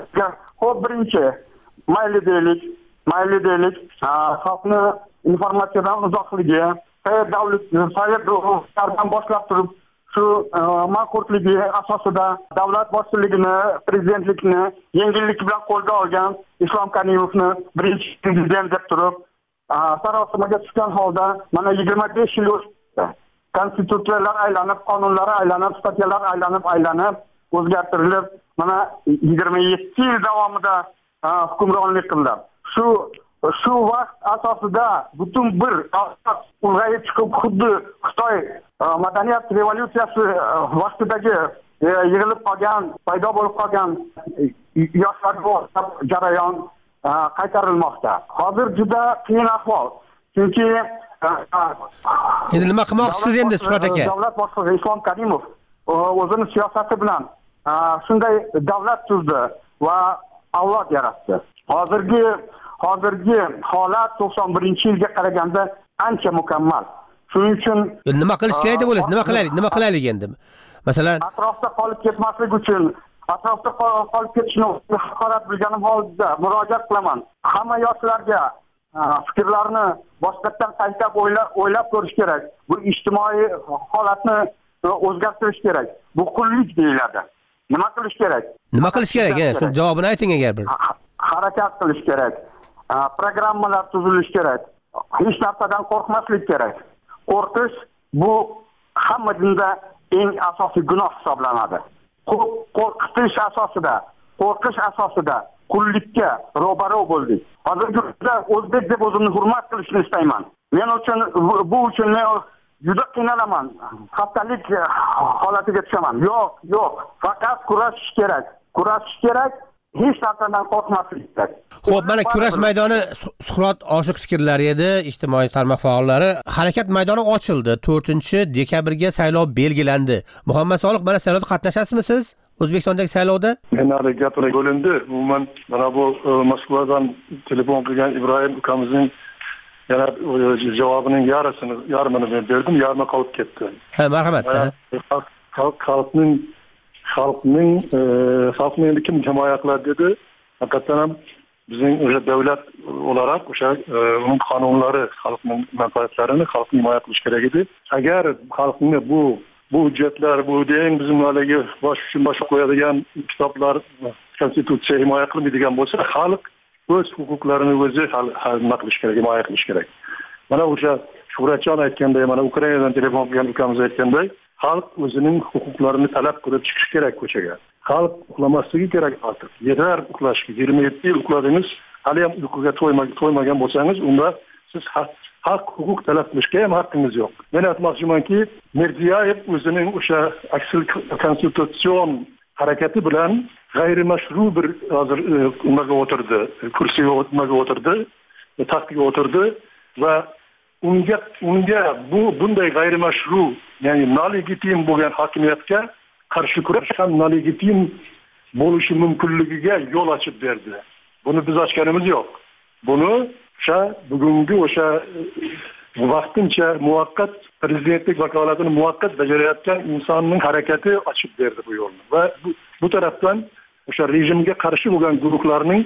xo'p birinchi mayli deylik, mayli deylik, xalqni informatsiyadan uzoqligi, davlat sayyorlardan boshlab turib shu ma'qullikligi asosida davlat boshchiligini, prezidentlikni yengillik bilan qo'lga olgan Islom Karimovni birinchi prezident deb turib sarosimaga tushgan holda mana yigirma besh yil o'tdi. Konstitutsiyalar aylanib, qonunlar aylanib, statyalar aylanib, aylanib, o'zgartirilib, mana yigirma yetti yil davomida hukmronlik qildilar. Shu shu vaqt asosida butun bir ulg'ayib chiqib, xuddi Xitoy madaniyat revolyutsiyasi vaqtidagi yig'ilib qolgan, paydo bo'lib qolgan yoshlarga jarayon qaytarilmoqda. Hozir juda qiyin ahvol. Chunki endi nima qilmoqchisiz endi Suqrot aka? Davlat boshlig'i Islom Karimov o'zini siyosati bilan shunday davlat tuzdi va avlod yaratdi. Hozirgi hozirgi holat to'qson birinchi yilga qaraganda ancha mukammal. Shuning uchun nima qilish kerak deb o'ylaysiz? Nima qilaylik? Nima qilaylik endi? Masalan, atrofda qolib ketmaslik uchun, atrofda qolib ketishni haqorat bilganim holda murojaat qilaman. Hamma yoshlarga fikrlarni boshqatdan qayta o'ylab o'ylab ko'rish kerak. Bu ijtimoiy holatni o'zgartirish kerak. Bu qullik deyiladi. Nima qilish kerak? Nima qilish kerak? Shuni javobini ayting agar bir. Harakat qilish kerak. Programmalar tuzilishi kerak. Hech narsadan qo'rqmaslik kerak. Qo'rqish bu hamma dinda eng asosiy gunoh hisoblanadi. Qo'rqitish asosida, qo'rqish asosida qullikka ro'baro bo'ldik. Hozirgi kunda o'zbek deb o'zimni hurmat qilishni istayman. Men uchun bu uchun men juda qiynalaman. Xastalik holatiga tushaman. Yo'q, yo'q. Faqat kurashish kerak. Kurashish kerak. Hech narsadan qo'rqmaslik kerak. Xo'p, mana kurash maydoni Suhrat oshiq fikrlari edi, ijtimoiy tarmoq faollari. Harakat maydoni ochildi. to'rtinchi dekabrga saylov belgilandi. Muhammad Soliq, mana saylovda qatnashasizmi siz? O'zbekistondagi saylovda? Men hali gapira bo'lindi. Umuman mana bu Moskvadan telefon qilgan Ibrohim ukamizning yana javobining yarısini, yarmini men berdim, yarmi qolib ketdi. Ha, marhamat. Xalqning xalqning xalqni endi kim himoya qiladi dedi. Haqiqatan ham bizning o'sha davlat olarak o'sha uning qonunlari xalqning manfaatlarini xalqni himoya qilish kerak edi. Agar xalqni bu bu hujjatlar, bu deyin bizim haligi bosh uchun boshqa qo'yadigan kitoblar konstitutsiya himoya qilmaydigan bo'lsa, xalq o'z huquqlarini o'zi hal qilish kerak, himoya qilish kerak. Mana o'sha Shuhratjon aytganday, mana Ukrainadan telefon qilgan ukamiz aytganday, xalq o'zining huquqlarini talab qilib chiqish kerak ko'chaga. Xalq uxlamasligi kerak artıq. Yetar uxlashga. yigirma yetti yil uxladingiz, hali ham uyquga to'ymagan bo'lsangiz, unda siz haq huquq talab qilishga ham haqqingiz yo'q. Men aytmoqchimanki, Mirziyoyev o'zining o'sha aksil konstitutsion harakati bilan g'ayrimashru bir hozir nimaga o'tirdi, kursiga o'tirdi, taxtga o'tirdi va unga unga bu bunday g'ayrimashru, ya'ni noligitim bo'lgan hokimiyatga qarshi kurash ham noligitim bo'lishi mumkinligiga yo'l ochib berdi. Buni biz ochganimiz yo'q. Buni o'sha bugungi o'sha vaqtincha muvaqqat prezidentlik vakolatini muvaqqat bajarayotgan insonning harakati ochib berdi bu yo'lni. Va bu, bu tarafdan o'sha rejimga qarshi bo'lgan guruhlarning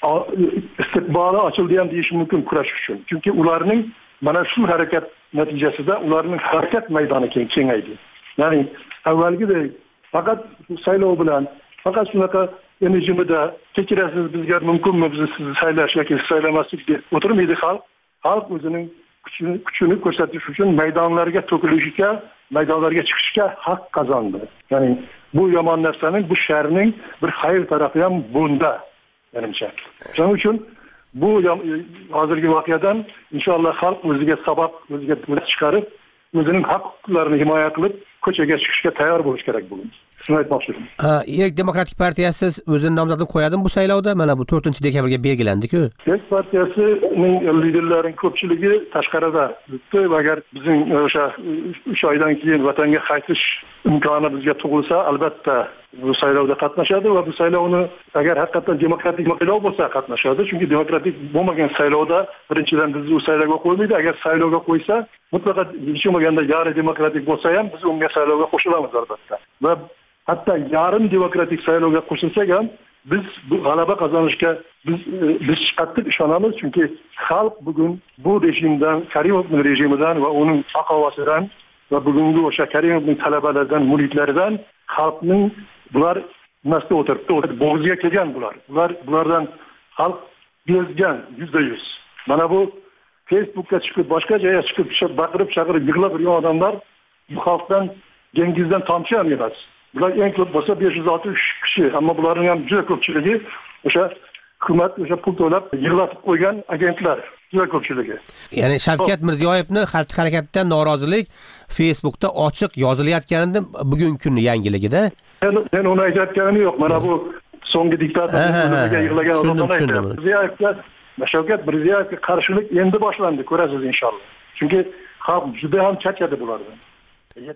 istiqboli ochildi ham deyish mumkin kurash uchun. Chunki ularning mana shu harakat natijasida ularning harakat maydoni keng kengaydi. Ya'ni avvalgidek faqat saylov bilan, faqat shunaqa rejimida kechirasiz bizga mumkinmi bizni sizni saylash yoki saylamaslik deb o'tirmaydi xalq. Xalq o'zining kuchini kuchini ko'rsatish uchun maydonlarga to'kilishiga, maydonlarga chiqishga haq qozondi. Ya'ni bu yomon narsaning, bu sharning bir xayr tarafi ham bunda, menimcha. Shuning uchun bu hozirgi voqeadan inshaalloh xalq o'ziga sabab, o'ziga dars chiqarib, o'zining haq-huquqlarini himoya qilib, ko'chaga chiqishga tayyor bo'lish kerak bugun. Shuni aytmoqchiman. Erk Demokratik partiyasi o'zining nomzodini qo'yadimi bu saylovda? Mana bu to'rtinchi dekabrga belgilandi-ku. Erk partiyasining liderlarining ko'pchiligi tashqarida yuribdi va agar bizning o'sha uch oydan keyin vatanga qaytish imkoni bizga tug'ilsa, albatta bu saylovda qatnashadi va bu saylovni agar haqiqatan demokratik saylov bo'lsa qatnashadi. Chunki demokratik bo'lmagan saylovda birinchidan bizni u saylovga qo'ymaydi. Agar saylovga qo'ysa, mutlaqo hech bo'lmaganda yarı demokratik bo'lsa ham biz unga saylovga qo'shilamiz albatta. Va hatto yarim demokratik saylovga qo'shilsak ham biz bu g'alaba qozonishga biz biz qattiq ishonamiz, chunki xalq bugun bu rejimdan, Karimovning rejimidan va uning aqovasidan va bugungi o'sha Karimovning talabalaridan, muridlaridan xalqning bular nasda o'tiribdi, o'tirib bo'g'ziga kelgan bular. Bular bulardan xalq bezgan yuzda yuz. Mana bu Facebookga chiqib, boshqa joyga chiqib, baqirib, chaqirib, yig'lab yurgan odamlar bu xalqdan dengizdan tomchi ham emas. Bular eng ko'p bo'lsa besh yuz oltmish kishi, ammo bularning ham juda ko'pchiligi o'sha hukumat o'sha pul to'lab yig'latib qo'ygan agentlar, juda ko'pchiligi. Ya'ni Shavkat Mirziyoyevning xalq harakatidan norozilik Facebookda ochiq yozilayotganida bugungi kunning yangiligida. Men uni aytayotganim yo'q. Mana bu so'nggi diktatorlikka yig'lagan odamlar aytadi. Mirziyoyevga, Shavkat Mirziyoyevga qarshilik endi boshlandi, ko'rasiz inshaalloh. Chunki xalq juda ham charchadi bulardan.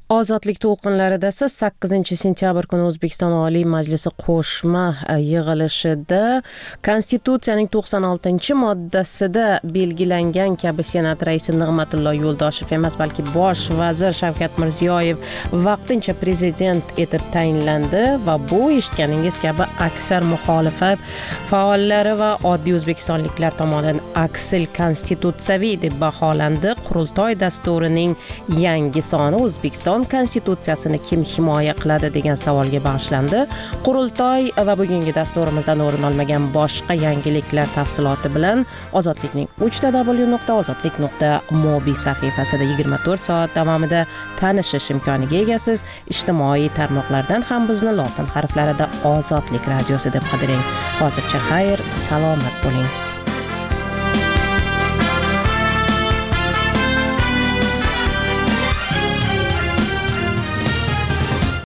Ozodlik to'lqinlarida siz sakkizinchi sentyabr kuni O'zbekiston Oliy Majlisi qo'shma yig'ilishida Konstitutsiyaning to'qson oltinchi moddasida belgilangan kabi Senat raisi Nig'matullo Yo'ldoshev emas, balki bosh vazir Shavkat Mirziyoyev vaqtincha prezident etib tayinlandi va bu eshitganingiz kabi aksar muxolifat faollari va oddiy o'zbekistonliklar tomonidan aksil konstitutsiyaviy deb baholandi. Qurultoy dasturining yangi soni O'zbekiston konstitutsiyasini kim himoya qiladi degan savolga bag'ishlandi. Qurultoy va bugungi dasturimizdan o'rin olmagan boshqa yangiliklar tafsiloti bilan Ozodlikning uch w nuqta ozodlik nuqta mobi sahifasida yigirma to'rt soat davomida tanishish imkoniga egasiz. Ijtimoiy tarmoqlardan ham bizni lotin harflarida Ozodlik radiosi deb qidiring. Hozircha xayr, salomat bo'ling.